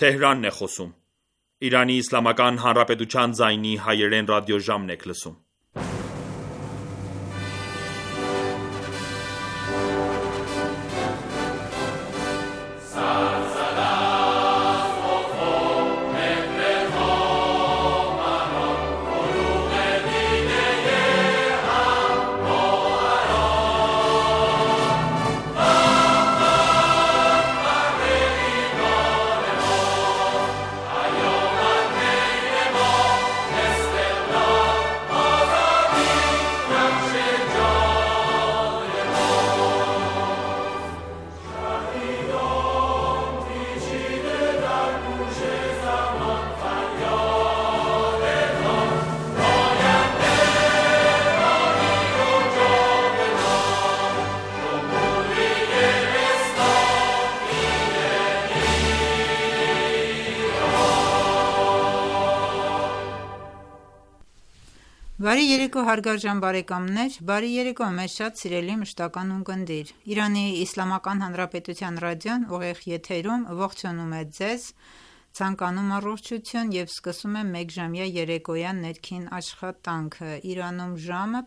Թեհրանն է խոսում։ Իրանի Իսլամական Հանրապետության ձայնի հայերեն ռադիոժամն եք լսում։ Բարի երեկո հարգարժան բարեկամներ, բարի երեկո մեզ շատ սիրելի մշտական ունկնդիր։ Իրանի Իսլամական Հանրապետության ռադիոն ուղիղ եթերում ողջունում է ձեզ, ցանկանում առողջություն եւ սկսում է մեկժամյա երեկոյան ներքին աշխատանքը։ Իրանում ժամը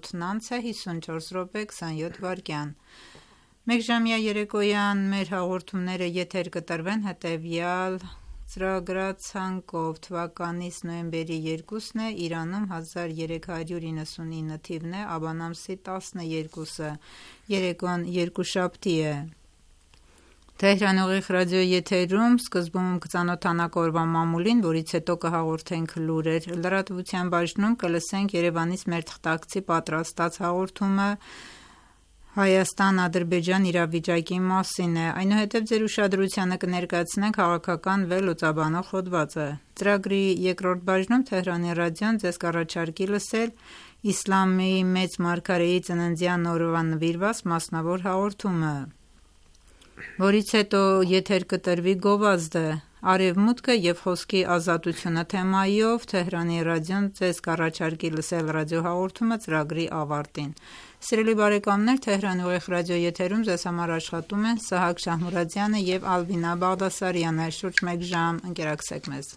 18:54:27 Մեկժամյա երեկոյան մեր հաղորդումները եթեր կտրվեն հետեւյալ ծրագրացանկով թվականից նոյեմբերի 2-ն է, Իրանում 1399 թիվն է, Աբան ամսի 12-ը, երեկոն երկուշաբթի է։ Թեհրան ուղիղ ռադիո եթերում սկզբում կծանոթանանք օրվա մամուլին, որից հետո կհաղորդենք լուրեր։ Լրատվության բաժնում կլսենք Երևանից մեր թղթակցի պատրաստած հաղորդումը Հայաստան-Ադրբեջան իրավիճակի մասին է, այնուհետև ձեր ուշադրությանը կներկայացնենք քաղաքական վերլուծաբանող հոդվածը։ Ծրագրի երկրորդ բաժնում Թեհրանի ռադիոն ձեզ կառաջարկի լսել Իսլամի մեծ մարգարեի ծննդյան օրվա նվիրված մասնավոր հաղորդումը, որից հետո եթեր կտրվի գովազդը, արևմուտքը եւ խոսքի ազատությունը թեմայով Թեհրանի ռադիոն ձեզ կառաջարկի լսել ռադիոհաղորդումը ծրագրի ավարտին։ Սիրելի բարեկամներ, Թեհրանի ուղիղ ռադիո եթերում ձեզ համար աշխատում են Սահակ Շահմուրադյանը եւ Ալվինա Բաղդասարյանը։ Շուրջ մեկ ժամ ընկերակցեք մեզ։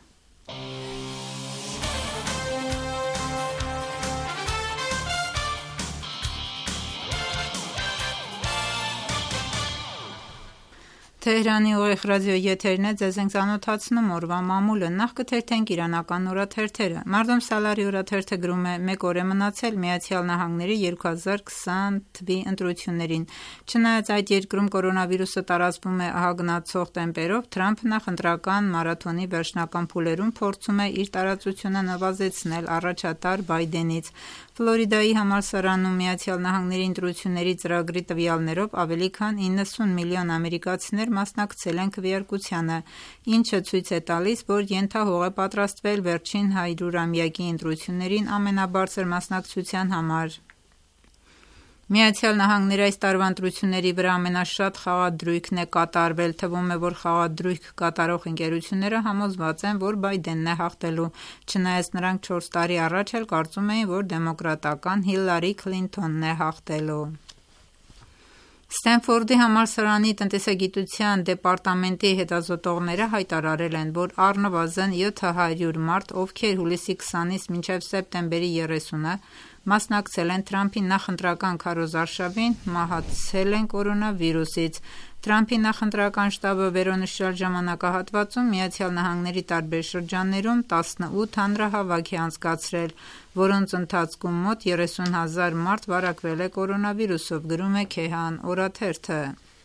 Թեհրանի ուղիղ ռադիո եթերն է, ձեզ ենք ծանոթացնում օրվա մամուլը, նախ կթերթենք իրանական օրաթերթերը։ Մարդում Սալարի օրաթերթը գրում է. «Մեկ օր է մնացել ԱՄՆ-ի 2020 թվականի ընտրություններին։ Չնայած այդ երկրում կորոնավիրուսը տարածվում է ահագնացող տեմպերով, Թրամփը նախընտրական մարաթոնի վերջնական փուլերում փորձում է իր տարածությունը նվազեցնել առաջատար Բայդենից։ Ֆլորիդայի համալսարանում ԱՄՆ-ի ընտրությունների ծրագրի տվյալներով ավելի քան 90 միլիոն ամերիկացիներ մասնակցել են քվեարկությանը, ինչը ցույց է տալիս, որ ենթահող է պատրաստվել վերջին 100-ամյակի ընտրություններին ամենաբարձր մասնակցության համար։ ԱՄՆ-ն այս տարվա ընտրությունների վրա ամենաշատ խաղադրույքն է կատարվել, թվում է, որ խաղադրույք կատարող ընկերությունները համոզված են, որ Բայդենն է հաղթելու, չնայած նրանք 4 տարի առաջ էլ կարծում էին, որ դեմոկրատական Հիլարի Քլինթոնն է հաղթելու։ Ստենֆորդի համալսարանի տնտեսագիտության դեպարտամենտի հետազոտողները հայտարարել են, որ առնվազն 700 մարդ, ովքեր հուլիսի 20-ից մինչև սեպտեմբերի 30-ը մասնակցել են Թրամփի նախընտրական քարոզարշավին, մահացել են կորոնավիրուսից։ Թրամփի նախընտրական շտաբը վերոնշյալ ժամանակահատվածում ԱՄՆ-ի տարբեր շրջաններում 18 հանրահավաք է անցկացրել, որոնց ընթացքում մոտ 30,000 մարդ վարակվել է կորոնավիրուսով, գրում է Քեհան օրաթերթը։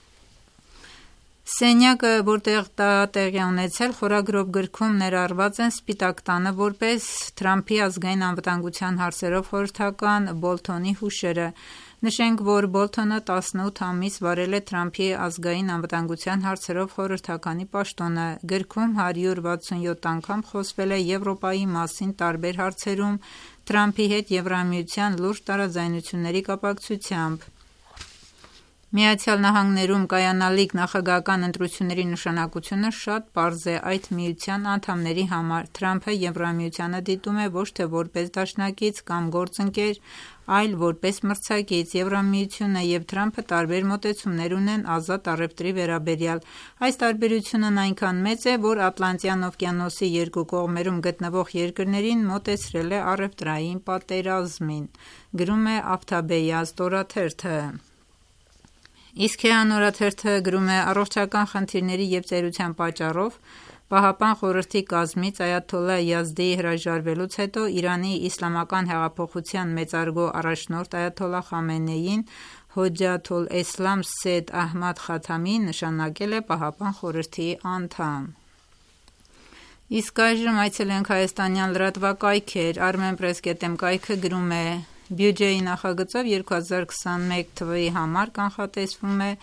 Սենյակը, որտեղ դա տեղի ունեցել, խորագրով գրքում ներառված են Սպիտակ տանը որպես Թրամփի ազգային անվտանգության հարցերով խորհրդական Բոլթոնի հուշերը։ Նշենք, որ Բոլթոնը 18 ամիս վարել է Թրամփի ազգային անվտանգության հարցերով խորհրդականի պաշտոնը։ Գրքում 167 անգամ խոսվել է Եվրոպայի մասին տարբեր հարցերում Թրամփի հետ Եվրամիության լուրջ տարաձայնությունների կապակցությամբ։ Միացյալ Նահանգներում կայանալիք նախագահական ընտրությունների նշանակությունը շատ պարզ է այդ միության անդամների համար։ Թրամփը Եվրամիությանը դիտում է ոչ թե որպես դաշնակից կամ գործընկեր, այլ որպես մրցակից։ Եվրամիությունը և Թրամփը տարբեր մոտեցումներ ունեն ազատ առևտրի վերաբերյալ։ Այս տարբերությունն այնքան մեծ է, որ Ատլանտյան օվկիանոսի երկու կողմերում գտնվող երկրներին մոտեցրել է առևտրային պատերազմին, գրում է Avtabeya ստորաթերթը։ Iskhea նորաթերթը գրում է. առողջական խնդիրների և ծերության պատճառով Պահապան խորհրդի կազմից այաթոլլա Յազդիի հրաժարվելուց հետո Իրանի իսլամական հեղափոխության մեծարգո առաջնորդ այաթոլլա Խամենեին Հոջաթոլէսլամ Սեյյեդ Ահմադ Խաթամիին նշանակել է Պահապան խորհրդի անդամ։ Իսկ այժմ այցելենք հայաստանյան լրատվակայքեր։ Armenpress.am կայքը գրում է. Բյուջեի նախագծով 2021 թվականի համար կանխատեսվում է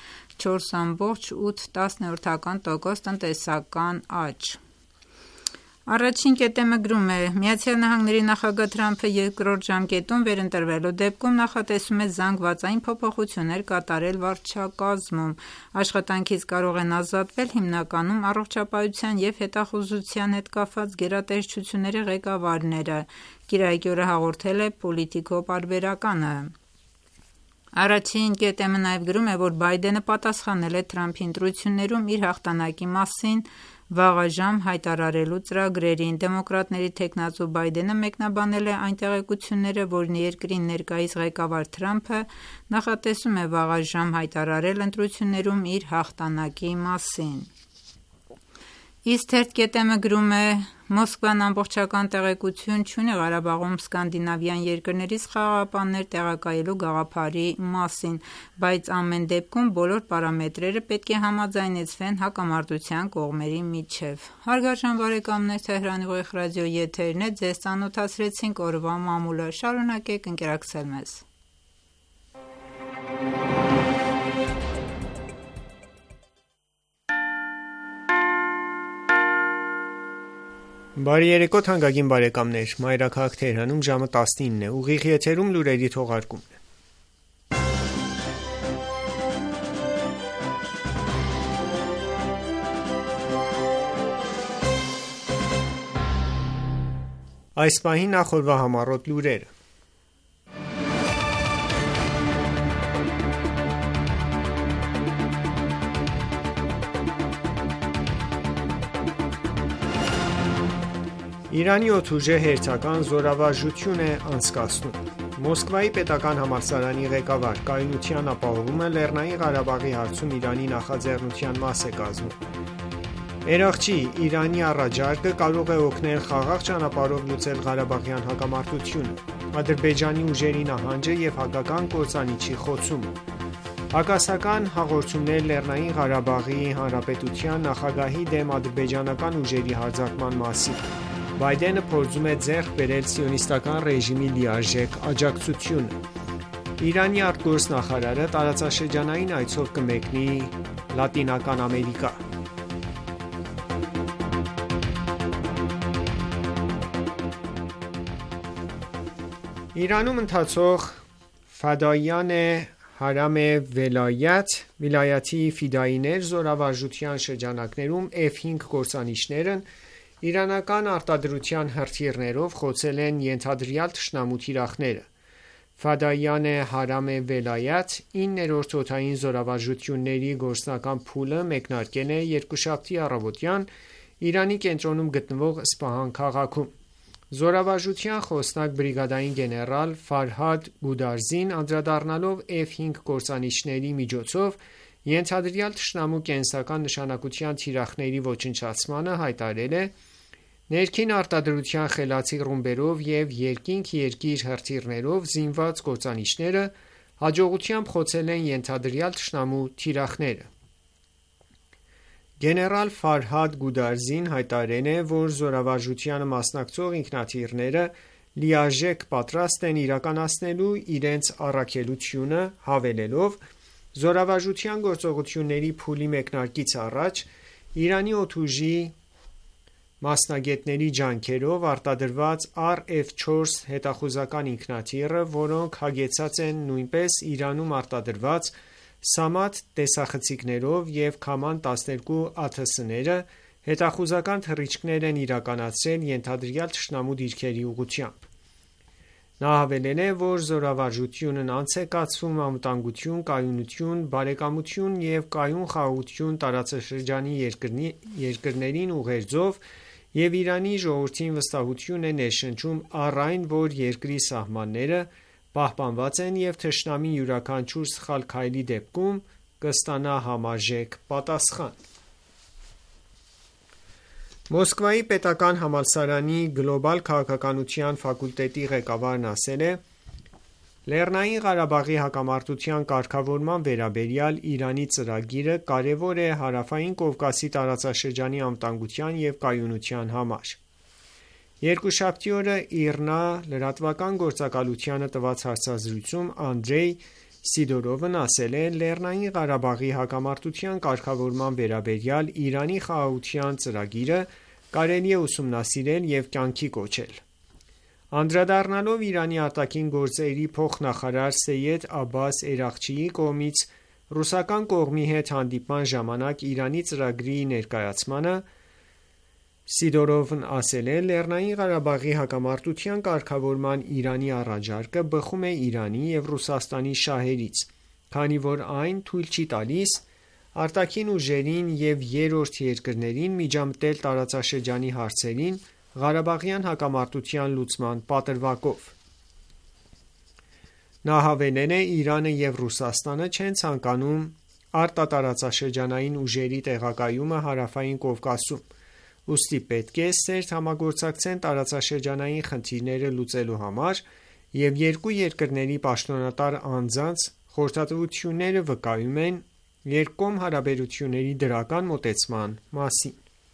4,8% տնտեսական աճ։ Առաջին.am-ը գրում է. ԱՄՆ նախագահ Թրամփը երկրորդ ժամկետում վերընտրվելու դեպքում նախատեսում է զանգվածային փոփոխություններ կատարել վարչակազմում։ Աշխատանքից կարող են ազատվել հիմնականում առողջապահության և հետախուզության հետ կապված գերատեսչությունների ղեկավարները, կիրակի օրը հաղորդել է Politico պարբերականը։ Առաջին.am-ը նաև գրում է, որ Բայդենը պատասխանել է Թրամփի ընտրություններում իր հաղթանակի մասին վաղաժամ հայտարարելու ծրագրերին։ Դեմոկրատների թեկնածու Բայդենը մեկնաբանել է այն տեղեկությունները, որ երկրի ներկայիս ղեկավար Թրամփը նախատեսում է վաղաժամ հայտարարել ընտրություններում իր հաղթանակի մասին։ Իսկ թերթ.am-ը գրում է. Մոսկվան ամբողջական տեղեկություն չունի Ղարաբաղում սկանդինավյան երկրներից խաղաղապահներ տեղակայելու գաղափարի մասին, բայց ամեն դեպքում բոլոր պարամետրերը պետք է համաձայնեցվեն հակամարտության կողմերի միջև։ Հարգարժան բարեկամներ, Թեհրանի ուղիղ ռադիոյի եթերն է, ձեզ ծանոթացրեցինք օրվա մամուլը, շարունակեք ընկերակցել մեզ։ Բարի երեկո թանկագին բարեկամներ, Մայրաքաղաք Թեհրանում ժամը 19 է, ուղիղ եթերում լուրերի թողարկումն է։ Այս պահին նախորվա համառոտ լուրերը։ Իրանի օդուժը հերթական զորավարժություն է անցկացնում։ Մոսկվայի պետական համալսարանի ղեկավար կայունության ապահովումը Լեռնային Ղարաբաղի հարցում Իրանի նախաձեռնության մաս է կազմում։ Երաղչի Իրանի առաջարկը կարող է օգնել խաղաղ ճանապարհով լուծել Ղարաբաղյան հակամարտությունը։ Ադրբեջանի ուժերի նահանջը և հայկական կործանիչի խոցումը։ Հակասական հաղորդումներ Լեռնային Ղարաբաղի Հանրապետության նախագահի դեմ ադրբեջանական ուժերի հարձակման մասին։ Բայդենը փորձում է ձեռք բերել սիոնիստական ռեժիմի լիարժեք աջակցությունը։ Իրանի արտգործնախարարը տարածաշրջանային այցով կմեկնի Լատինական Ամերիկա։ Իրանում ընթացող Ֆադայանե Հարամ Վելայաթի ֆիդայիներ զորավարժության շրջանակներում F-5 կործանիչներն իրանական արտադրության հրթիռներով խոցել են ենթադրյալ թշնամու թիրախները։ Ֆադայանե Հարամ Վելայաթ 9-րդ օդային զորավարժությունների գործնական փուլը մեկնարկել է երկուշաբթի առավոտյան Իրանի կենտրոնում գտնվող Սպահան քաղաքում։ Զորավարժության խոսնակ բրիգադային գեներալ Ֆարհադ Գուդարզին անդրադառնալով F-5 կործանիչների միջոցով ենթադրյալ թշնամու կենսական նշանակության թիրախների ոչնչացմանը հայտարարել է. ներքին արտադրության խելացի ռումբերով և երկինք-երկիր հրթիռներով զինված կործանիչները հաջողությամբ խոցել են ենթադրյալ թշնամու թիրախները։ Գեներալ Ֆարհադ Գուդարզին հայտարարել է, որ զորավարժությանը մասնակցող ինքնաթիռները լիարժեք պատրաստ են իրականացնելու իրենց առաքելությունը, հավելելով. զորավարժության գործողությունների փուլի մեկնարկից առաջ Իրանի օդուժի մասնագետների ջանքերով արտադրված RF-4 հետախուզական ինքնաթիռը, որոնք հագեցած են նույնպես Իրանում արտադրված Սամաթ տեսախցիկներով և Քաման 12 ԱԹՍ-ները հետախուզական թռիչքներ են իրականացրել ենթադրյալ թշնամու դիրքերի ուղղությամբ: Նա հավելել է, որ զորավարժությունն անց է կացվում անվտանգություն, կայունություն, բարեկամություն և կայուն խաղաղություն տարածաշրջանի երկրներին ուղերձով և Իրանի ժողովրդին վստահություն է ներշնչում առ այն, որ երկրի սահմանները պահպանված են և թշնամին յուրաքանչյուր սխալ քայլի դեպքում կստանա համարժեք պատասխան: Մոսկվայի պետական համալսարանի գլոբալ քաղաքականության ֆակուլտետի ղեկավարն ասել է. «Լեռնային Ղարաբաղի հակամարտության կարգավորման վերաբերյալ Իրանի ծրագիրը կարևոր է Հարավային Կովկասի տարածաշրջանի անվտանգության և կայունության համար»: Երկուշաբթի օրը ԻՌՆԱ լրատվական գործակալությանը տված հարցազրույցում Անդրեյ Սիդորովն ասել է. «Լեռնային Ղարաբաղի հակամարտության կարգավորման վերաբերյալ Իրանի խաղաղության ծրագիրը կարելի է ուսումնասիրել և կյանքի կոչել»: Անդրադառնալով Իրանի ԱԳ փոխնախարար Սեյեդ Աբբաս Էրաղչիի կողմից ռուսական կողմի հետ հանդիպման ժամանակ Իրանի ծրագրի ներկայացմանը, Սիդորովն ասել է. «Լեռնային Ղարաբաղի հակամարտության կարգավորման Իրանի առաջարկը բխում է Իրանի և Ռուսաստանի շահերից, քանի որ այն թույլ չի տալիս արտաքին ուժերին և երրորդ երկրներին միջամտել տարածաշրջանի հարցերին Ղարաբաղյան հակամարտության լուծման պատրվակով»: Նա հավելել է. «Իրանը և Ռուսաստանը չեն ցանկանում արտատարածաշրջանային ուժերի տեղակայումը Հարավային Կովկասում, ուստի պետք է սերտ համագործակցեն տարածաշրջանային խնդիրները լուծելու համար և երկու երկրների պաշտոնատար անձանց խորհրդատվությունները վկայում են երկկողմ հարաբերությունների դրական մոտեցման մասին»: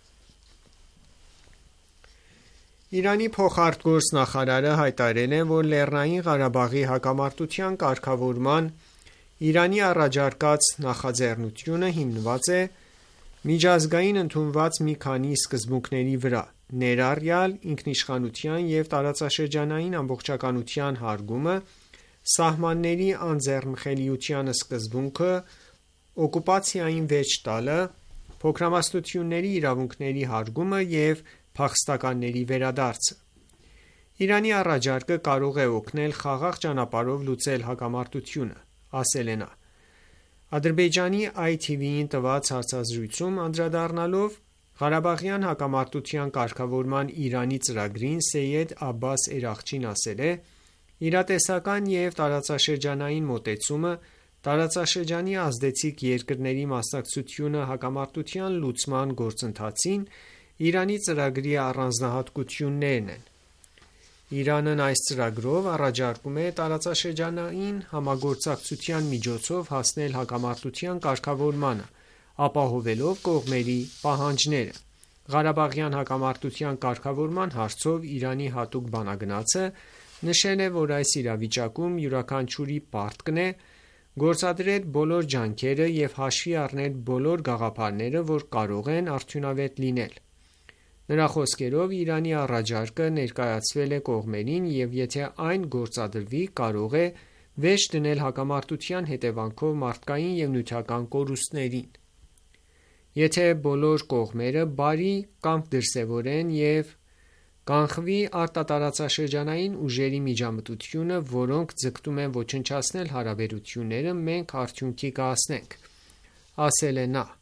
Իրանի փոխարտգործնախարարը հայտարարել է, որ Լեռնային Ղարաբաղի հակամարտության կարգավորման Իրանի առաջարկած նախաձեռնությունը հիմնված է միջազգային ընդունված մի քանի սկզբունքների վրա, ներառյալ ինքնիշխանության և տարածաշրջանային ամբողջականության հարգումը, սահմանների անձեռնխելիության սկզբունքը, օկուպացիային վերջ տալը, փոքրամասնությունների իրավունքների հարգումը և փախստականների վերադարձը: «Իրանի առաջարկը կարող է օգնել խաղաղ ճանապարհով լուծել հակամարտությունը»,- ասել է նա: Ադրբեջանի ITV-ին տված հարցազրույցում անդրադառնալով Ղարաբաղյան հակամարտության կարգավորման Իրանի ծրագրին, Սեյեդ Աբբաս Էրաղչին ասել է. «Իրատեսական և տարածաշրջանային մոտեցումը, տարածաշրջանի ազդեցիկ երկրների մասնակցությունը հակամարտության լուծման գործընթացին Իրանի ծրագրի առանձնահատկություններն են: Իրանն այս ծրագրով առաջարկում է տարածաշրջանային համագործակցության միջոցով հասնել հակամարտության կարգավորմանը՝ ապահովելով կողմերի պահանջները: Ղարաբաղյան հակամարտության կարգավորման հարցով Իրանի հատուկ բանագնացը նշել է, որ այս իրավիճակում յուրաքանչյուրի պարտքն է գործադրել բոլոր ջանքերը և հաշվի առնել բոլոր գաղափարները, որ կարող են արդյունավետ լինել: Նրա խոսքերով, Իրանի առաջարկը ներկայացվել է կողմերին և եթե այն գործադրվի, կարող է վերջ դնել հակամարտության հետևանքով մարդկային և նյութական կորուստներին: Եթե բոլոր կողմերը բարի կամք դրսևորեն և կանխվի արտատարածաշրջանային ուժերի միջամտությունը, որոնք ձգտում են ոչնչացնել հարաբերությունները, մենք արդյունքի կհասնենք»,- ասել է նա: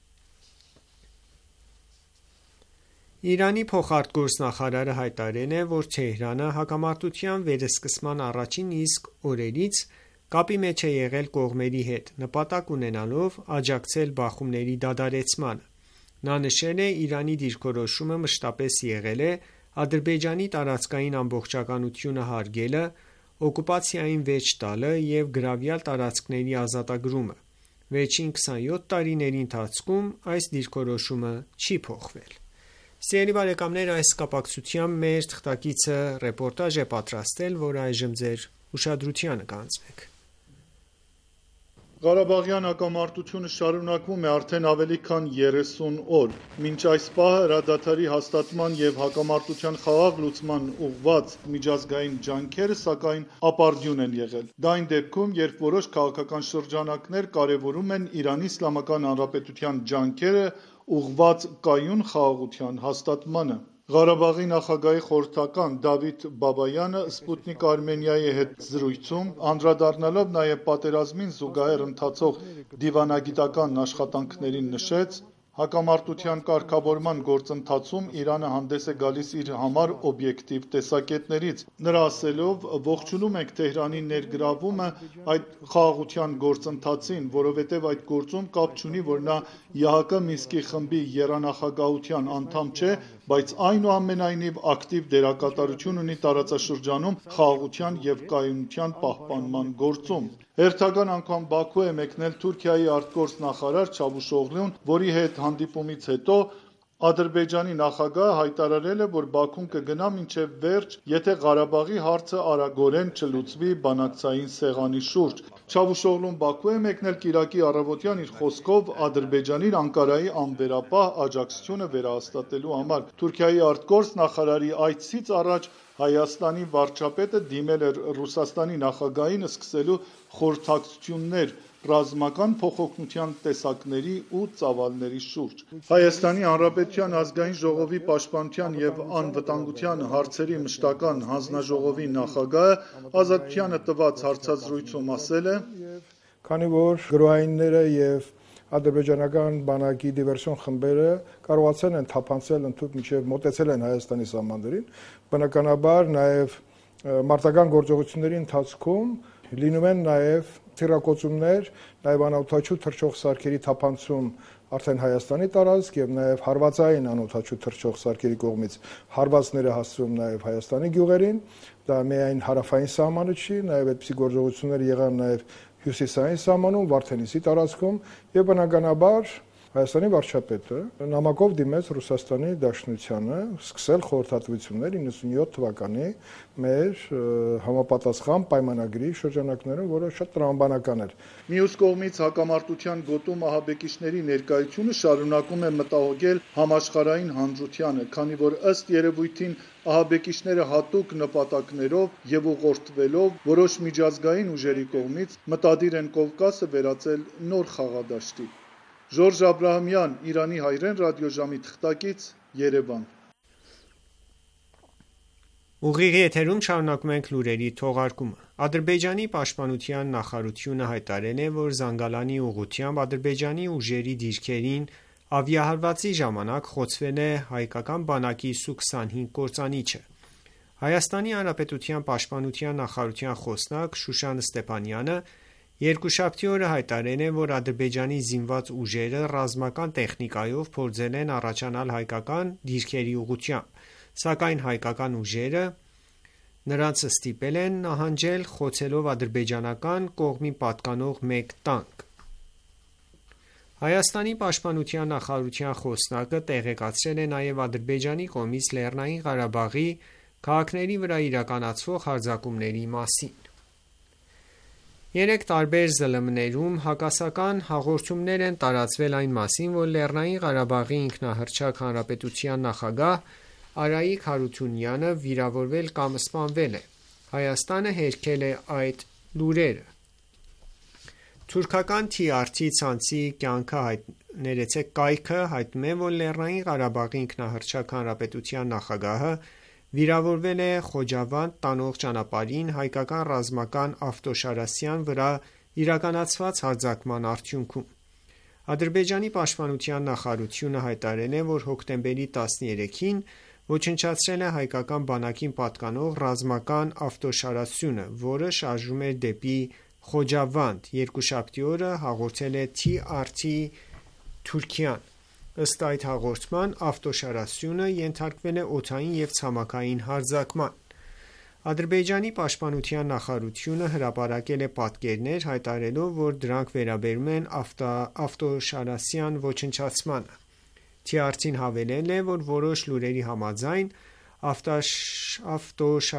Իրանի փոխարտգործնախարարը հայտարարել է, որ Թեհրանը հակամարտության վերսկսման առաջին իսկ օրերից կապի մեջ է եղել կողմերի հետ՝ նպատակ ունենալով աջակցել բախումների դադարեցմանը: Նա նշել է. «Իրանի դիրքորոշումը մշտապես եղել է Ադրբեջանի տարածքային ամբողջականությունը հարգելը, օկուպացիային վերջ տալը և գրավյալ տարածքների ազատագրումը: Վերջին 27 տարիների ընթացքում այս դիրքորոշումը չի փոխվել»: Այս կապակցությամբ մեր թղթակիցը ռեպորտաժ է պատրաստել, որը այժմ ձեր ուշադրությանը կհանձնենք: Ղարաբաղյան հակամարտությունը շարունակվում է արդեն ավելի քան 30 օր։ Մինչ այս պահը հրադադարի հաստատման և հակամարտության խաղաղ լուծման ուղղված միջազգային ջանքերը, սակայն, ապարդյուն են եղել։ Դա այն դեպքում, երբ որոշ քաղաքական շրջանակներ կարևորում են Իրանի Իսլամական Հանրապետության ջանքերը ուղղված կայուն խաղաղության հաստատմանը։ Ղարաբաղի նախագահի խորհրդական Դավիթ Բաբայանը Սպուտնիկ Արմենիայի հետ զրույցում, անդրադառնալով նաև պատերազմին զուգահեռ ընթացող դիվանագիտական աշխատանքներին, նշեց. «Հակամարտության կարգավորման գործընթացում Իրանը հանդես է գալիս իր համար օբյեկտիվ տեսակետներից»։ Նրա ասելով. «Ողջունում ենք Թեհրանի ներգրավումը այդ խաղաղության գործընթացին, որովհետև այդ գործում կապ չունի, որ նա ԵԱՀԿ Մինսկի խմբի եռանախագահության անդամ չէ, բայց այնուամենայնիվ ակտիվ դերակատարություն ունի տարածաշրջանում խաղաղության և կայունության պահպանման գործում»։ Հերթական անգամ Բաքու է մեկնել Թուրքիայի արտգործնախարար Չավուշօղլուն, որի հետ հանդիպումից հետո Ադրբեջանի նախագահը հայտարարել է, որ Բաքուն կգնա մինչև վերջ, եթե Ղարաբաղի հարցը արագորեն չլուծվի բանակցային սեղանի շուրջ։ Չավուշօղլուն Բաքու է մեկնել կիրակի առավոտյան իր խոսքով Ադրբեջանին Անկարայի անվերապահ աջակցությունը վերահաստատելու համար։ Թուրքիայի արտգործնախարարի այցից առաջ Հայաստանի վարչապետը դիմել էր Ռուսաստանի նախագահին սկսելու խորհրդակցություններ ռազմական փոխօգնության տեսակների ու ծավալների շուրջ։ Հայաստանի Հանրապետության ազգային ժողովի պաշտպանության և անվտանգության հարցերի մշտական հանձնաժողովի նախագահը Ազատությանը տված հարցազրույցում ասել է. «Քանի որ գրոհայինները և ադրբեջանական բանակի դիվերսիոն խմբերը կարողացել են թափանցել ընդհուպ մինչև մոտեցել են Հայաստանի սահմաններին, բնականաբար նաև մարտական գործողությունների ընթացքում լինում են նաև թիրակոծումներ, նաև անօդաչու թռչող սարքերի թափանցում արդեն Հայաստանի տարածք և նաև հարվածային անօդաչու թռչող սարքերի կողմից հարվածները հասցվում նաև Հայաստանի գյուղերին, դա միայն հարավային սահմանը չի, նաև այդպիսի գործողություններ եղան նաև հյուսիսային սահմանում, Վարդենիսի տարածքում և բնականաբար Հայաստանի վարչապետը նամակով դիմեց Ռուսաստանի Դաշնությանը սկսել խորհրդատվություններ 97 թվականի մեր համապատասխան պայմանագրի շրջանակներում, որը շատ տրամաբանական էր։ Մյուս կողմից հակամարտության գոտում ահաբեկիչների ներկայությունը շարունակում է մտահոգել համաշխարհային հանրությանը, քանի որ ըստ երևույթին ահաբեկիչները հատուկ նպատակներով և ուղղորդվելով որոշ միջազգային ուժերի կողմից մտադիր են Կովկասը վերածել նոր խաղադաշտի։ Ժորժ Աբրահամյան, Իրանի հայրեն ռադիոժամի թղթակից, Երևան։ Ուղիղ եթերում շարունակում ենք լուրերի թողարկումը։ Ադրբեջանի պաշտպանության նախարարությունը հայտարարել է, որ Զանգալանի ուղղությամբ Ադրբեջանի ուժերի դիրքերին ավիահարվածի ժամանակ խոցվել է հայկական բանակի Սու-25 կործանիչը։ Հայաստանի Հանրապետության պաշտպանության նախարարության խոսնակ Շուշան Ստեփանյանը երկուշաբթի օրը հայտարարել է, որ Ադրբեջանի զինված ուժերը ռազմական տեխնիկայով փորձել են առաջանալ հայկական դիրքերի ուղղությամբ, սակայն հայկական ուժերը նրանց ստիպել են նահանջել, խոցելով ադրբեջանական կողմին պատկանող մեկ տանկ։ Հայաստանի պաշտպանության նախարարության խոսնակը տեղեկացրել է նաև Ադրբեջանի կողմից Լեռնային Ղարաբաղի քաղաքների վրա իրականացվող հարձակումների մասին։ 3 տարբեր ԶԼՄ-ներում հակասական հաղորդումներ են տարածվել այն մասին, որ Լեռնային Ղարաբաղի ինքնահռչակ հանրապետության նախագահ Արայիկ Հարությունյանը վիրավորվել կամ սպանվել է։ Հայաստանը հերքել է այդ լուրերը։ Թուրքական TRT ցանցի կայքը հայտնում է, որ Լեռնային Ղարաբաղի ինքնահռչակ հանրապետության նախագահը վիրավորվել է Խոջավանդ տանող ճանապարհին հայկական ռազմական ավտոշարասյան վրա իրականացված հարձակման արդյունքում։ Ադրբեջանի պաշտպանության նախարարությունը հայտարարել է, որ հոկտեմբերի 13-ին ոչնչացրել է հայկական բանակին պատկանող ռազմական ավտոշարասյունը, որը շարժվում էր դեպի Խոջավանդ, երկուշաբթի օրը հաղորդել է TRT Թուրքիան։ Ըստ այդ հաղորդման, ավտոշարասյունը ենթարկվել է օդային և ցամաքային հարձակման։ Ադրբեջանի պաշտպանության նախարարությունը հրապարակել է պատկերներ, հայտարարելով, որ դրանք վերաբերում են ավտոշարասյան ոչնչացմանը։ TRT-ն հավելել է, որ որոշ լուրերի համաձայն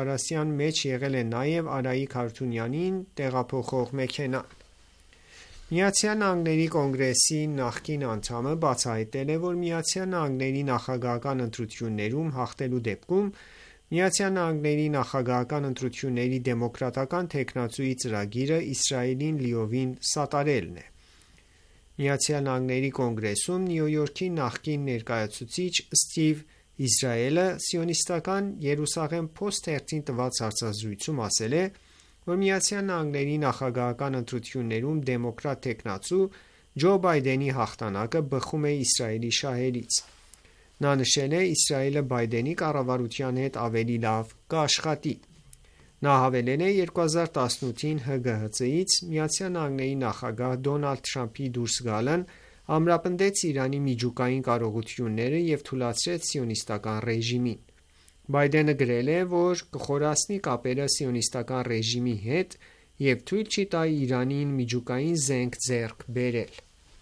ավտոշարասյան մեջ եղել է նաև Արայիկ Հարությունյանին տեղափոխող մեքենան։ Միացյալ Նահանգների կոնգրեսի նախկին անդամը բացահայտել է, որ Միացյալ Նահանգների նախագահական ընտրություններում հաղթելու դեպքում Միացյալ Նահանգների նախագահական ընտրությունների դեմոկրատական թեկնածուի ծրագիրը Իսրայելին լիովին սատարելն է։ Միացյալ Նահանգների կոնգրեսում Նյու Յորքի նախկին ներկայացուցիչ Ստիվ Իսրայելը Սիոնիստական Երուսաղեմ Post թերթին տված հարցազրույցում ասել է, որ Միացյալ Նահանգների նախագահական ընտրություններում դեմոկրատ թեկնածու Ջո Բայդենի հաղթանակը բխում է Իսրայելի շահերից։ Նա նշել է, Իսրայելը Բայդենի կառավարության հետ ավելի լավ կաշխատի։ Նա հավելել է 2018-ին ՀԳՀԾ-ից Միացյալ Նահանգների նախագահ Դոնալդ Թրամփի դուրս գալն ամրապնդեց Իրանի միջուկային կարողությունները և թուլացրեց սիոնիստական ռեժիմին։ Բայդենը գրել է, որ կխորացնի կապերը սիոնիստական ռեժիմի հետ և թույլ չի տա Իրանին միջուկային զենք ձեռք բերել։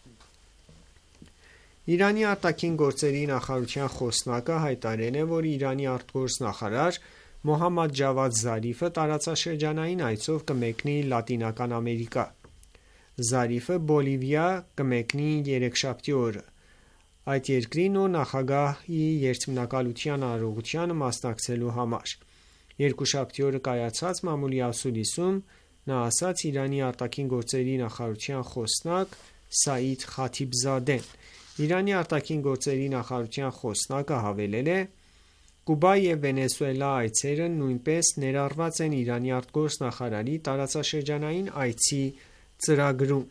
Իրանի արտաքին գործերի նախարարության խոսնակը հայտարարել է, որ Իրանի արտգործնախարար Մոհամմադ Ջավադ Զարիֆը տարածաշրջանային այցով կմեկնի Լատինական Ամերիկա։ Զարիֆը Բոլիվիա կմեկնի երեքշաբթի օրը։ Այդ երկրի նոր նախագահի երդմնակալության արարողությանը մասնակցելու համար։ Երկուշաբթի օրը կայացած մամուլի ասուլիսում նա ասաց Իրանի արտաքին գործերի նախարարության խոսնակ Սաիդ Խաթիբզադեն։ Իրանի արտաքին գործերի նախարարության խոսնակը հավելել է. Կուբա և Վենեսուելա այցերը նույնպես ներառված են Իրանի արտգործնախարարի տարածաշրջանային այցի ծրագրում։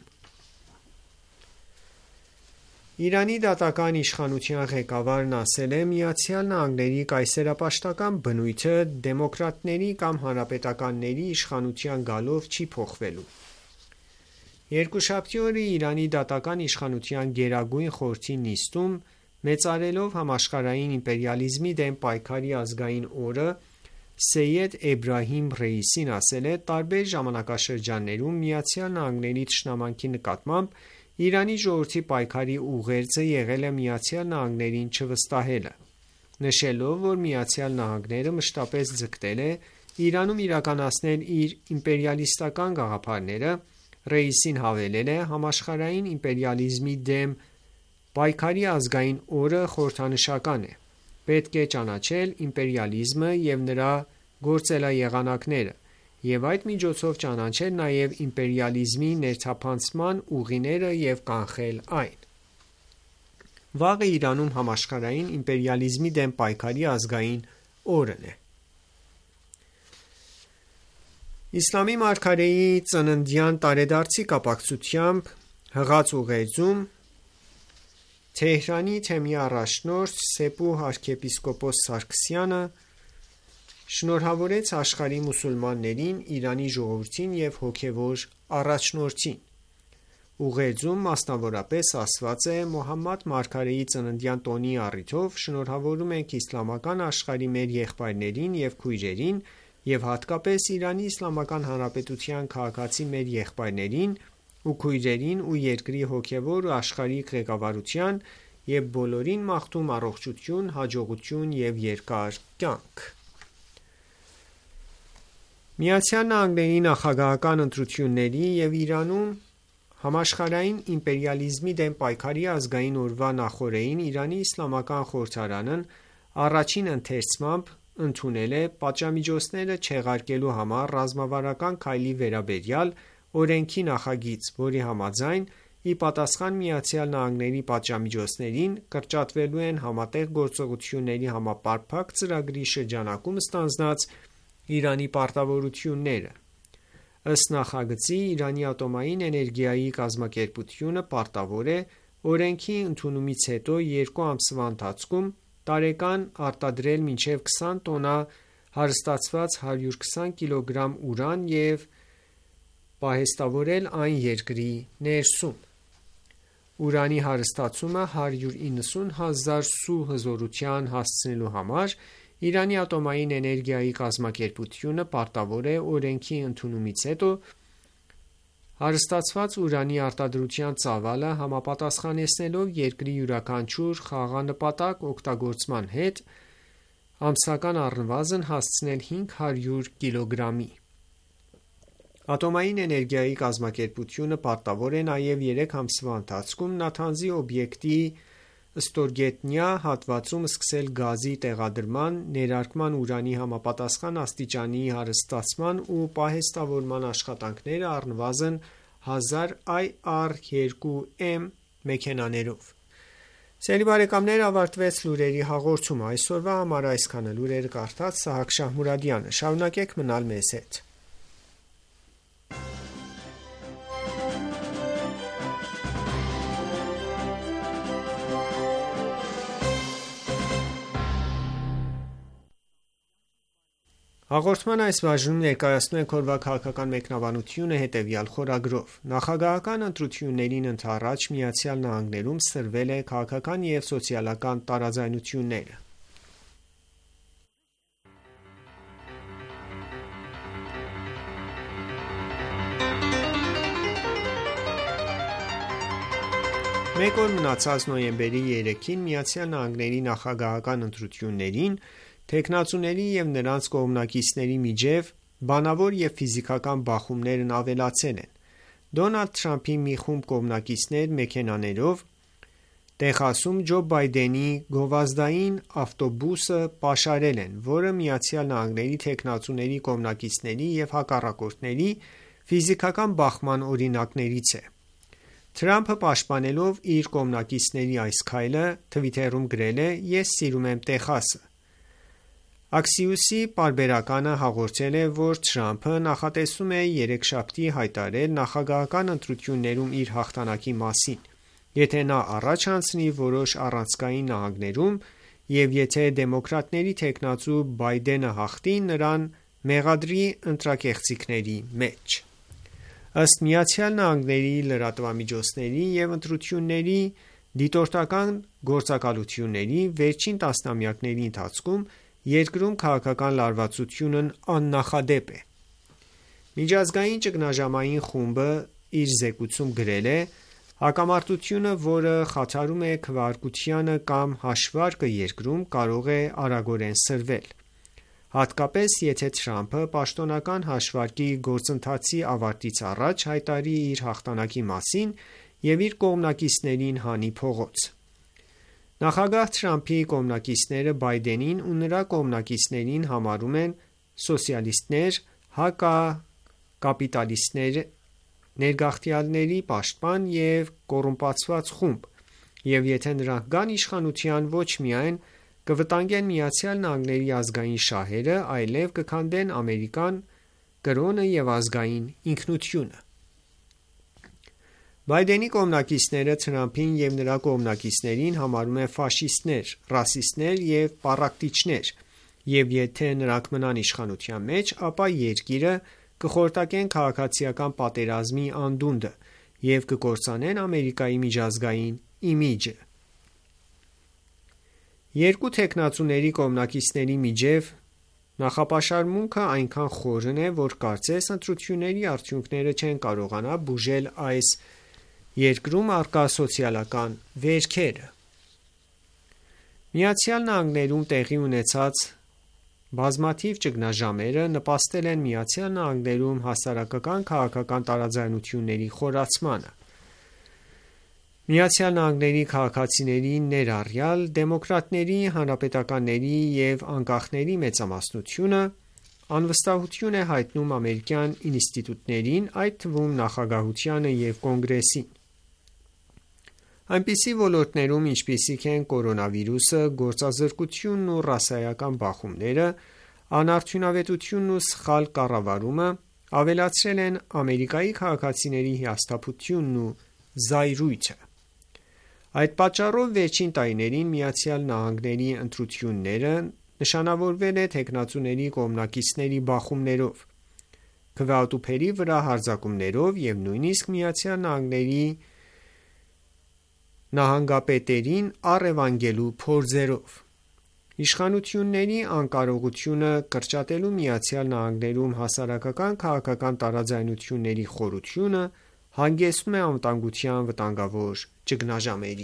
Իրանի դատական իշխանության ղեկավարն ասել է, Միացյալ Նահանգների կայսերապաշտական բնույթը դեմոկրատների կամ հանրապետականների իշխանության գալով չի փոխվելու։ Երկուշաբթի օրը Իրանի դատական իշխանության գերագույն խորհրդի նիստում մեծարելով համաշխարհային իմպերիալիզմի դեմ պայքարի ազգային օրը Սեյեդ Էբրահիմ Ռեյիսին ասել է, տարբեր ժամանակաշրջաններում Միացյալ Նահանգների թշնամանքի նկատմամբ Իրանի ժողովրդի պայքարի ուղերձը եղել է Միացյալ Նահանգներին չվստահելը։ Նշելով, որ Միացյալ Նահանգները մշտապես ձգտել է Իրանում իրականացնել իր իմպերիալիստական գաղափարները, Ռեյիսին հավելել է, համաշխարհային իմպերիալիզմի դեմ պայքարի ազգային օրը խորհրդանշական է։ Պետք է ճանաչել իմպերիալիզմը և նրա գործելաեղանակները և այդ միջոցով ճանաչել նաև իմպերիալիզմի ներթափանցման ուղիները և կանխել այն։ Վաղը Իրանում համաշխարհային իմպերիալիզմի դեմ պայքարի ազգային օրն է։ Իսլամի մարգարեի ծննդյան տարեդարձի կապակցությամբ հղած ուղերձում Թեհրանի թեմի առաջնորդ Սեփու arczepiskopos Սարգսյանը շնորհավորեց աշխարհի մուսուլմաններին, Իրանի ժողովրդին և հոգևոր առաջնորդին։ Ուղերձում մասնավորապես ասված է. «Մոհամմադ մարգարեի ծննդյան տոնի առիթով շնորհավորում ենք իսլամական աշխարհի մեր եղբայրներին և քույրերին և հատկապես Իրանի Իսլամական Հանրապետության քաղաքացի մեր եղբայրներին ու քույրերին ու երկրի հոգևոր ու աշխարհիկ ղեկավարության և բոլորին մաղթում առողջություն, հաջողություն և երկար կյանք»։ Միացյալ Նահանգների նախագահական ընտրությունների և Իրանում համաշխարհային իմպերիալիզմի դեմ պայքարի ազգային օրվա նախօրեին Իրանի իսլամական խորհրդարանն առաջին ընթերցմամբ ընդունել է պատժամիջոցները չեղարկելու համար ռազմավարական քայլի վերաբերյալ օրենքի նախագիծ, որի համաձայն ի պատասխան Միացյալ Նահանգների պատժամիջոցներին կրճատվելու են Համատեղ գործողությունների համապարփակ ծրագրի շրջանակում ստանձնած Իրանի պարտավորությունները։ Ըստ նախագծի Իրանի ատոմային էներգիայի կազմակերպությունը պարտավոր է օրենքի ընդունումից հետո 2 ամսվա ընթացքում տարեկան արտադրել մինչև 20 տոննա հարստացված 120 կգ ուրան և պահեստավորել այն երկրի ներսում։ Ուրանի հարստացումը 190 հազար սու հզորության հասցնելու համար Իրանի ատոմային էներգիայի կազմակերպությունը պարտավոր է օրենքի ընդունումից հետո հարստացված ուրանի արտադրության ծավալը համապատասխանեցնելով երկրի յուրաքանչյուր խաղաղանպատակ օգտագործման հետ ամսական առնվազն հասցնել 500 կգ-ի։ Ատոմային էներգիայի կազմակերպությունը պարտավոր է նաև 3 ամսվա ընթացքում Նաթանզի օբյեկտի ստորգետնյա հատվածում սկսել գազի տեղադրման, ներարկման ուրանի համապատասխան աստիճանի հարստացման ու պահեստավորման աշխատանքները առնվազն 1000 IR2M մեքենաներով։ Սիրելի բարեկամներ, ավարտվեց լուրերի հաղորդումը։ Այսօրվա համար այսքանը։ Լուրերը կարդաց Սահակ Շահմուրադյանը։ Շարունակեք մնալ մեզ հետ։ Հաղորդման այս բաժնում ներկայացնում ենք օրվա քաղաքական մեկնաբանությունը հետևյալ խորագրով։ Նախագահական ընտրություններին ընդառաջ Միացյալ Նահանգներում սրվել է քաղաքական և սոցիալական տարաձայնությունները։ Մեկ օր մնացած նոյեմբերի 3-ին Միացյալ Նահանգների նախագահական ընտրություններին թեկնածուների և նրանց կողմնակիցների միջև բանավոր և ֆիզիկական բախումներն ավելացել են։ Դոնալդ Թրամփի մի խումբ կողմնակիցներ մեքենաներով Տեխասում Ջո Բայդենի գովազդային ավտոբուսը պաշարել են, որը Միացյալ Նահանգների թեկնածուների կողմնակիցների և հակառակորդների ֆիզիկական բախման օրինակներից է։ Թրամփը պաշտպանելով իր կողմնակիցների այս քայլը Twitter-ում գրել է. «Ես սիրում եմ Տեխասը»։ Axios-ի պարբերականը հաղորդել է, որ Թրամփը նախատեսում է երեքշաբթի հայտարարել նախագահական ընտրություններում իր հաղթանակի մասին, եթե նա առաջ անցնի որոշ առանցքային նահանգներում և եթե դեմոկրատների թեկնածու Բայդենը հաղթի, նրան մեղադրի ընտրակեղծիքների մեջ։ Ըստ Միացյալ Նահանգների լրատվամիջոցների և ընտրությունների դիտորդական գործակալությունների, վերջին տասնամյակների ընթացքում երկրում քաղաքական լարվածությունն աննախադեպ է։ Միջազգային ճգնաժամային խումբը իր զեկույցում գրել է. «Հակամարտությունը, որը խաթարում է քվեարկությանը կամ հաշվարկը երկրում, կարող է արագորեն սրվել, հատկապես եթե Թրամփը պաշտոնական հաշվարկի գործընթացի ավարտից առաջ հայտարարի իր հաղթանակի մասին և իր կողմնակիցներին հանի փողոց»։ Նախագահ Թրամփի կողմնակիցները Բայդենին ու նրա կողմնակիցներին համարում են սոցիալիստներ, հակակապիտալիստներ, ներգաղթյալների պաշտպան և կոռումպացված խումբ, և եթե նրանք գան իշխանության, ոչ միայն կվտանգեն Միացյալ Նահանգների ազգային շահերը, այլև կքանդեն ամերիկյան կրոնը և ազգային ինքնությունը։ Բայդենի կողմնակիցները Թրամփին և նրա կողմնակիցներին համարում են ֆաշիստներ, ռասիստներ և պառակտիչներ, և եթե նրանք մնան իշխանության մեջ, ապա երկիրը կխորտակեն քաղաքացիական պատերազմի անդունդը և կկործանեն Ամերիկայի միջազգային իմիջը։ Երկու թեկնածուների կողմնակիցների միջև նախապաշարմունքը այնքան խորն է, որ կարծես ընտրությունների արդյունքները չեն կարողանա բուժել այս երկրում առկա սոցիալական վերքերը։ Միացյալ Նահանգներում տեղի ունեցած բազմաթիվ ճգնաժամերը նպաստել են Միացյալ Նահանգներում հասարակական քաղաքական տարաձայնությունների խորացմանը։ Միացյալ Նահանգների քաղաքացիների, ներառյալ դեմոկրատների, հանրապետականների և անկախների մեծամասնությունը անվստահություն է հայտնում ամերիկյան ինստիտուտներին, այդ թվում նախագահությանը և Կոնգրեսին։ Այնպիսի ոլորտներում, ինչպիսիք են կորոնավիրուսը, գործազրկությունն ու ռասայական բախումները, անարդյունավետությունն ու սխալ կառավարումը ավելացրել են Ամերիկայի քաղաքացիների հիասթափությունն ու զայրույթը։ Այդ պատճառով վերջին տարիներին Միացյալ Նահանգների ընտրությունները նշանավորվել է թեկնածուների կողմնակիցների բախումներով, քվեատուփերի վրա հարձակումներով և նույնիսկ Միացյալ Նահանգների նահանգապետերին առևանգելու փորձերով։ Իշխանությունների անկարողությունը կրճատելու Միացյալ Նահանգներում հասարակական քաղաքական տարաձայնությունների խորությունը հանգեցնում է անվտանգության վտանգավոր ճգնաժամերի։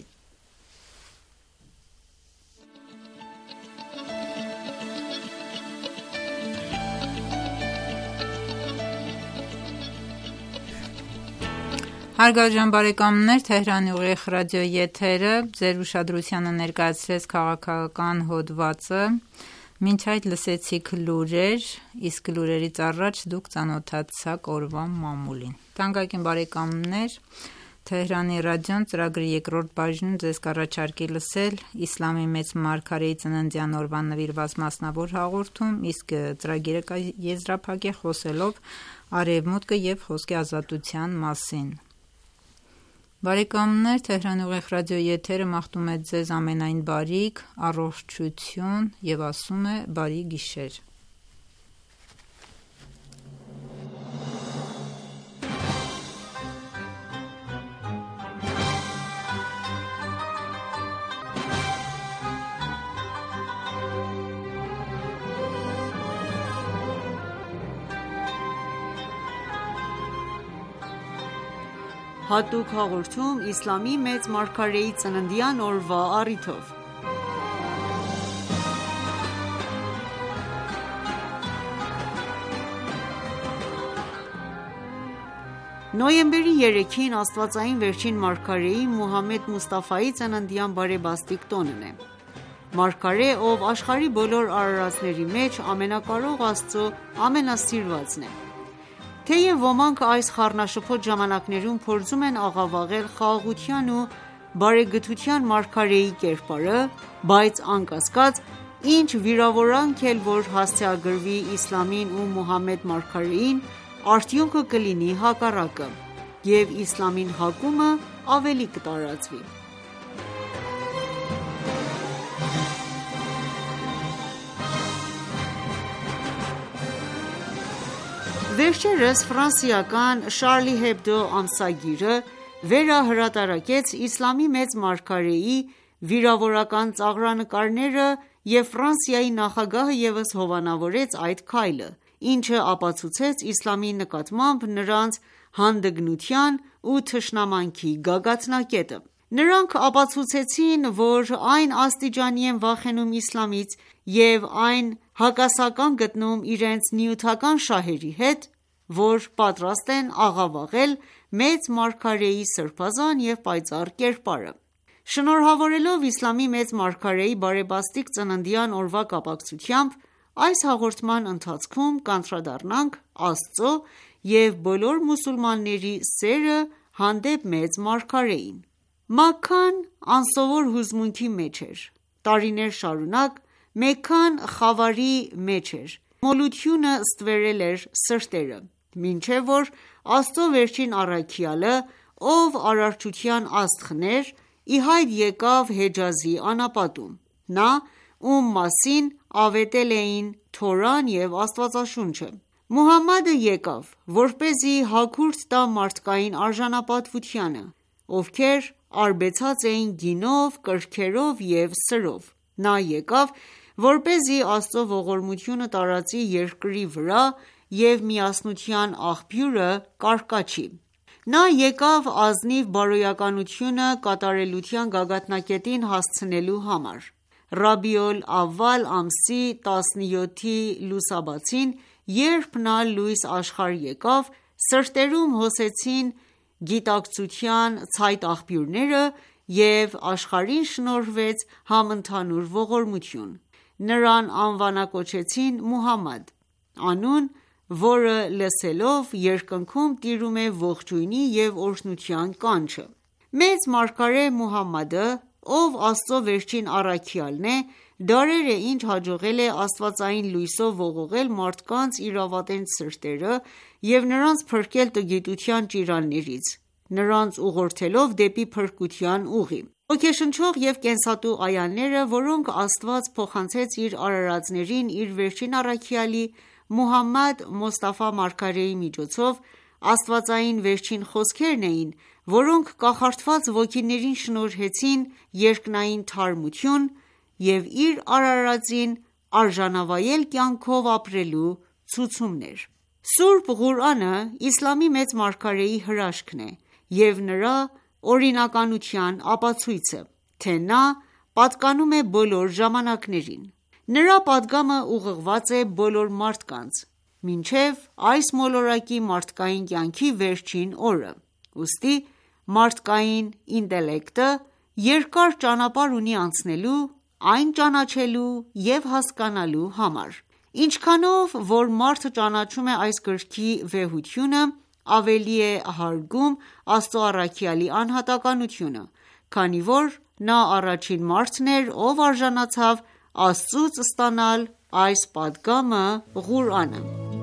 Հարգարժան բարեկամներ, Թեհրանի ուղիղ ռադիոյի եթերը ձեր ուշադրությանը ներկայացրեց քաղաքական հոդվածը։ Մինչ այդ լսեցիք լուրեր, իսկ լուրերից առաջ դուք ծանոթացաք օրվա մամուլին։ Թանկագին բարեկամներ, Թեհրանի ռադիոն ծրագրի երկրորդ բաժնում ձեզ կառաջարկի լսել Իսլամի մեծ մարգարեի ծննդյան օրվան նվիրված մասնավոր հաղորդում, իսկ ծրագիրը կեզրափակի խոսելով արևմուտքը եւ խոսքի ազատության մասին։ Բարեկամներ, Թեհրանի ուղիղ ռադիոյի եթերը մաղթում է ձեզ ամենայն բարիք, առողջություն եւ ասում է բարի գիշեր։ Հատուկ հաղորդում Իսլամի մեծ մարգարեի ծննդյան օրվա առիթով։ Նոյեմբերի 3-ին աստվածային վերջին մարգարեի Մուհամմեդ Մուստաֆայի ծննդյան բարեբաստիկ տոնն է։ Մարգարե, ով աշխարհի բոլոր արարածների մեջ ամենակարող Աստծո ամենասիրվածն է։ Թեև ոմանք այս խառնաշփոթ ժամանակներում փորձում են աղավաղել խաղաղության ու բարեգթության մարգարեի կերպարը, բայց անկասկած, ինչ վիրավորանք էլ որ հասցեագրվի իսլամին ու Մուհամմեդ մարգարեին, արդյունքը կլինի հակառակը, և իսլամին հակումը ավելի կտարածվի։ Վերջերս ֆրանսիական Շարլի Հեբդո ամսագիրը վերահրատարակեց իսլամի մեծ մարգարեի վիրավորական ծաղրանկարները և Ֆրանսիայի նախագահը ևս հովանավորեց այդ քայլը, ինչը ապացուցեց իսլամի նկատմամբ նրանց հանդգնության ու թշնամանքի գագաթնակետը։ Նրանք ապացուցեցին, որ այն աստիճանի են վախենում իսլամից և այն հակասական գտնում իրենց նյութական շահերի հետ, որ պատրաստ են աղավաղել մեծ մարգարեի սրբազան և պայծառ կերպարը։ Շնորհավորելով իսլամի մեծ մարգարեի բարեբաստիկ ծննդյան օրվա կապակցությամբ, այս հաղորդման ընթացքում կանդրադառնանք Աստծո և բոլոր մուսուլմանների սերը հանդեպ մեծ մարգարեին։ Մաքքան անսովոր հուզմունքի մեջ էր։ Տարիներ շարունակ Մեքքան խավարի մեջ էր, մոլությունը ստվերել էր սրտերը, մինչև որ Աստծո վերջին առաքյալը, ով արարչության աստղն էր, ի հայտ եկավ Հեջազի անապատում, նա, ում մասին ավետել էին Թորան և Աստվածաշունչը։ Մուհամմադը եկավ, որպեսզի հագուրդ տա մարդկային արժանապատվությանը, ովքեր արբեցած էին գինով, կրքերով և սրով։ Նա եկավ, որպեսզի Աստծո ողորմությունը տարածի երկրի վրա և միասնության աղբյուրը կարկաչի։ Նա եկավ ազնիվ բարոյականությունը կատարելության գագաթնակետին հասցնելու համար։ Ռաբիոլ ավալ ամսի 17-ի լուսաբացին, երբ նա լույս աշխարհ եկավ, սրտերում հոսեցին գիտակցության ցայտ աղբյուրները և աշխարհին շնորհվեց համընդհանուր ողորմություն։ Նրան անվանակոչեցին Մուհամմադ, անուն, որը լսելով երկնքում տիրում է ողջույնի և օրհնության կանչը։ Մեծ մարգարե Մուհամմադը, ով Աստծո վերջին առաքյալն է, դարեր է ինչ հաջողել է աստվածային լույսով ողողել մարդկանց իրավատենչ սրտերը և նրանց փրկել տգիտության ճիրաններից, նրանց ուղղորդելով դեպի փրկության ուղի։ Ոգեշնչող և կենսատու այաները, որոնք Աստված փոխանցեց իր արարածներին իր վերջին առաքյալի Մուհամմադ Մոստաֆա մարգարեի միջոցով, աստվածային վերջին խոսքերն էին, որոնք կախարդված ոգիներին շնորհեցին երկնային թարմություն և իր արարածին արժանավայել կյանքով ապրելու ցուցումներ։ Սուրբ Ղուրանը իսլամի մեծ մարգարեի հրաշքն է և նրա օրինականության ապացույցը, թե նա պատկանում է բոլոր ժամանակներին։ Նրա պատգամը ուղղված է բոլոր մարդկանց, մինչև այս մոլորակի մարդկային կյանքի վերջին օրը։ Ուստի մարդկային ինտելեկտը երկար ճանապարհ ունի անցնելու այն ճանաչելու և հասկանալու համար: Ինչքանով որ մարդը ճանաչում է այս գրքի վեհությունը, ավելի է հարգում Աստծո առաքյալի անհատականությունը, քանի որ նա առաջին մարդն էր, ով արժանացավ Աստծուց ստանալ այս պատգամը՝ Ղուրանը: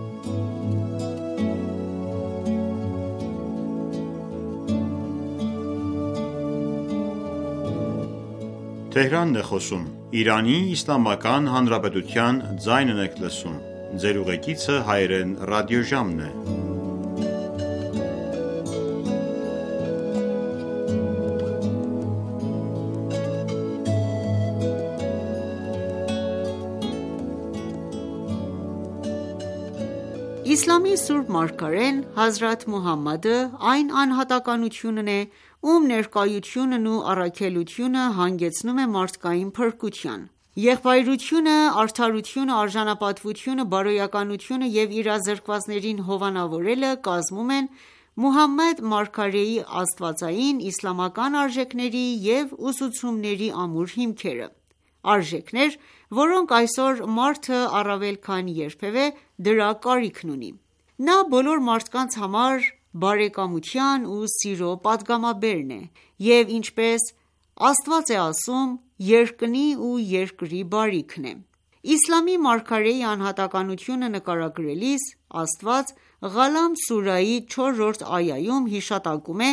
Իսլամի սուրբ մարգարեն հազրաթ Մուհամմադը այն անհատականությունն է, ում ներկայությունն ու առաքելությունը հանգեցնում է մարդկային փրկության: Եղբայրությունը, արդարությունը, արժանապատվությունը, բարոյականությունը և իրազրկվածներին հովանավորելը կազմում են Մուհամմադ մարգարեի աստվածային, իսլամական արժեքների և ուսուցումների ամուր հիմքերը: Արժեքներ, որոնք այսօր մարդը առավել քան երբևէ դրա կարիքն ունի: Նա բոլոր մարդկանց համար բարեկամության ու սիրո պատգամաբերն է և ինչպես Աստված է ասում, երկնի ու երկրի բարիքն է: Իսլամի մարգարեի անհատականությունը նկարագրելիս, Աստված Ղալամ սուրայի 4-րդ այայում հիշատակում է,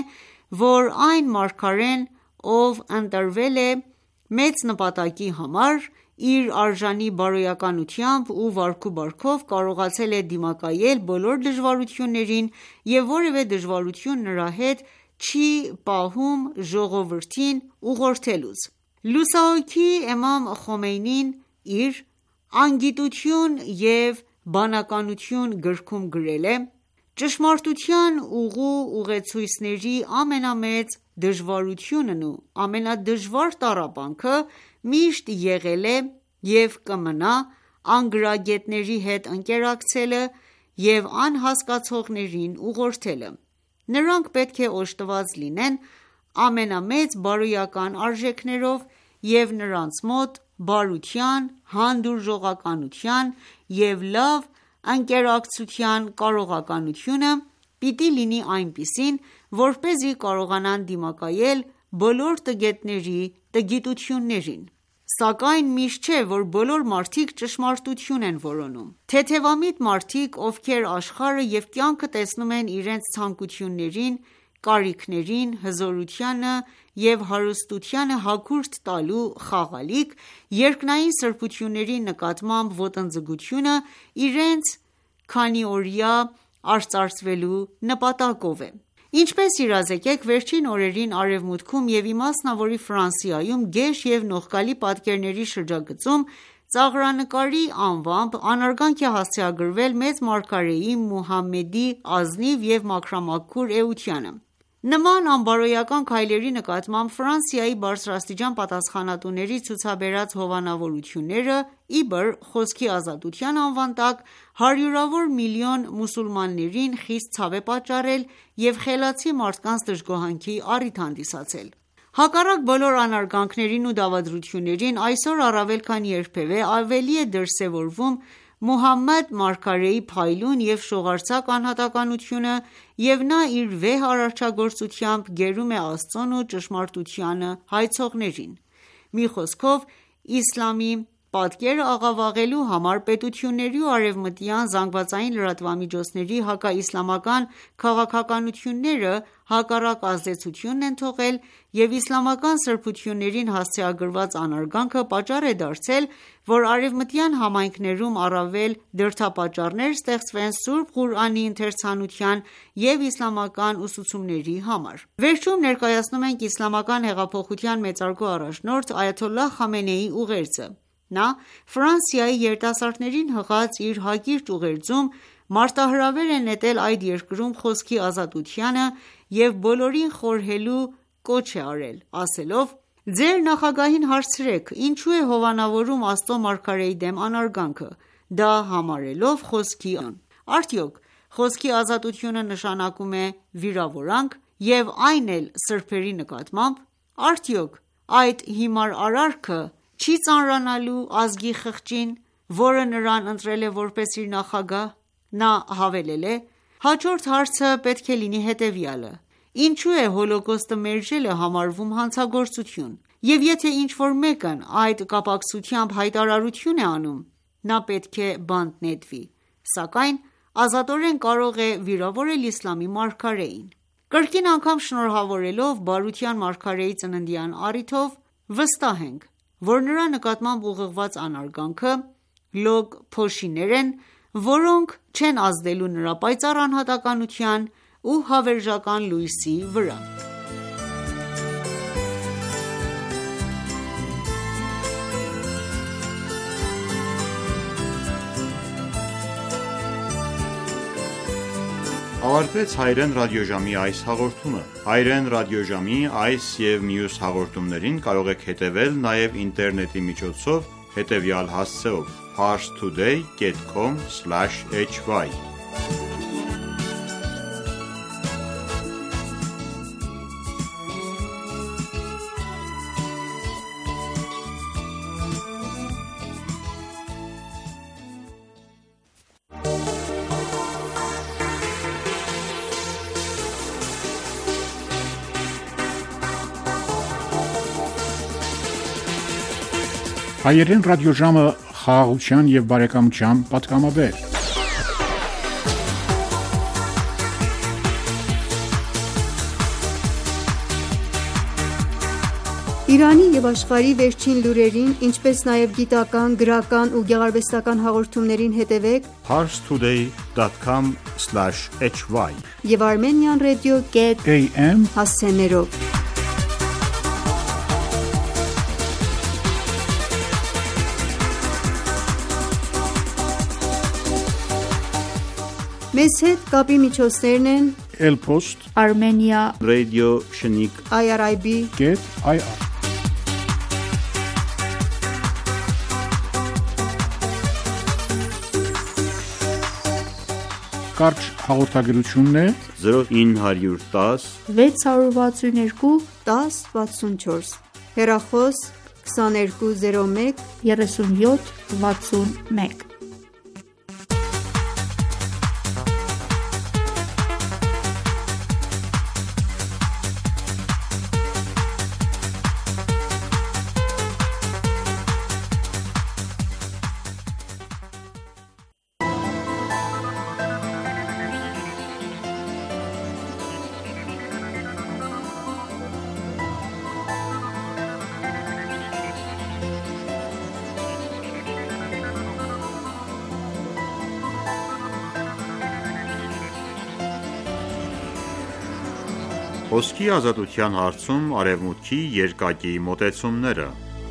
որ այն մարգարեն, ով ընտրվել է մեծ նպատակի համար, իր արժանի բարոյականությամբ ու վարքուբարքով կարողացել է դիմակայել բոլոր դժվարություններին և որևէ դժվարություն նրա հետ չի պահում ժողովրդին ուղղորդելուց: Լուսահոգի Էմամ Խոմեյնին իր «Անգիտություն և բանականություն» գրքում գրել է. «Ճշմարտության ուղու ուղեցույցների ամենամեծ դժվարությունն ու ամենադժվար տառապանքը միշտ եղել է և կմնա անգրագետների հետ ընկերակցելը և անհասկացողներին ուղղորդելը: Նրանք պետք է օժտված լինեն ամենամեծ բարոյական արժեքներով և նրանց մոտ բարության, հանդուրժողականության և լավ ընկերակցության կարողականությունը պիտի լինի այնպիսին, որպեսզի կարողանան դիմակայել բոլոր տգետների տգիտություններին: Սակայն միշտ չէ, որ բոլոր մարդիկ ճշմարտություն են որոնում: Թեթևամիտ մարդիկ, ովքեր աշխարհը և կյանքը տեսնում են իրենց ցանկություններին, կարիքներին, հզորությանը և հարստությանը հագուրդ տալու խաղալիք, երկնային սրբությունների նկատմամբ ոտնձգությունը իրենց քանիօրյա արծարծվելու նպատակով է: Ինչպես իրազեկեք վերջին օրերին Արևմուտքում և իմասնավորի Ֆրանսիայում գեշ և նողկալի պատկերների շրջագծում ծաղրանկարի անվամբ անարգանք է հասցեագրվել մեծ մարգարեի Մուհամմեդի ազնիվ և մաքրամաքուր էությանը: Նման անբարոյական քայլերի նկատմամբ Ֆրանսիայի բարձրաստիճան պատասխանատուների ցուցաբերած հովանավորությունները, իբր խոսքի ազատության անվան տակ, հարյուրավոր միլիոն մուսուլմաններին խիստ ցավ է պատճառել և խելացի մարդկանց դժգոհանքի առիթ հանդիսացել: Հակառակ բոլոր անարգանքներին ու դավադրություններին, այսօր առավել քան երբևէ ավելի է դրսևորվում Մուհամմադ մարգարեի փայլուն և շողարցակ անհատականությունը և նա իր վեհ արարչագործությամբ գերում է Աստծուն ու ճշմարտությանը հայցողներին: Մի խոսքով, իսլամի պատկերը աղավաղելու համար պետությունների ու արևմտյան ԶԼՄ-ների հակաիսլամական քաղաքականությունները հակառակ ազդեցությունն են թողել և իսլամական սրբություններին հասցեագրված անարգանքը պատճառ է դարձել, որ արևմտյան համայնքներում առավել դրդապատճառներ ստեղծվեն Սուրբ Ղուրանի ընթերցանության և իսլամական ուսուցումների համար: Վերջում ներկայացնում ենք Իսլամական հեղափոխության մեծարգո առաջնորդ Այաթոլլահ Խամենեիի ուղերձը: Նա Ֆրանսիայի երիտասարդներին հղած իր հակիրճ ուղերձում մարտահրավեր է նետել այդ երկրում խոսքի ազատությանը և բոլորին խորհելու կոչ է արել, ասելով. «Ձեր նախագահին հարցրեք ինչու է հովանավորում Աստծո մարգարեի դեմ անարգանքը, դա համարելով խոսքի ազատություն: Արդյոք խոսքի ազատությունը նշանակում է վիրավորանք և այն էլ սրբերի նկատմամբ, արդյոք այդ հիմար արարքը չի ծանրանալու ազգի խղճին, որը նրան ընտրել է որպես իր նախագահ: Նա հավելել է.«Հաջորդ հարցը պետք է լինի հետևյալը. Ինչու է Հոլոկոստը մերժելը համարվում հանցագործություն, և եթե ինչ-որ մեկն այդ կապակցությամբ հայտարարություն է անում, նա պետք է բանտ նետվի, սակայն ազատորեն կարող է վիրավորել իսլամի մարգարեին»: Կրկին անգամ շնորհավորելով բարության մարգարեի ծննդյան առիթով, վստահ ենք, որ նրա նկատմամբ ուղղված անարգանքը լոկ փոշիներ են, որոնք չեն ազդելու նրա պայծառ անհատականության ու հավերժական լույսի վրա: Ավարտվեց հայրեն ռադիոժամի այս հաղորդումը: Հայրեն ռադիոժամի այս և մյուս հաղորդումներին կարող եք հետևել նաև ինտերնետի միջոցով հետևյալ հասցեով՝ parstoday.com/hy Հայերեն ռադիոժամը խաղաղության և բարեկամության պատգամաբեր: Իրանի և աշխարհի վերջին լուրերին, ինչպես նաև գիտական, գրական ու գեղարվեստական հաղորդումներին հետևեք parstoday.com/hy և Armenian Radio.am հասցեներով: Մեզ հետ կապի միջոցներն են Elpost Armenia Radio Shnik IRIB.ir Կարճ հաղորդագրությունն է 0910 662 1064 հեռախոս 2201 37 61 Խոսքի ազատության հարցում Արևմուտքի երկակի մոտեցումները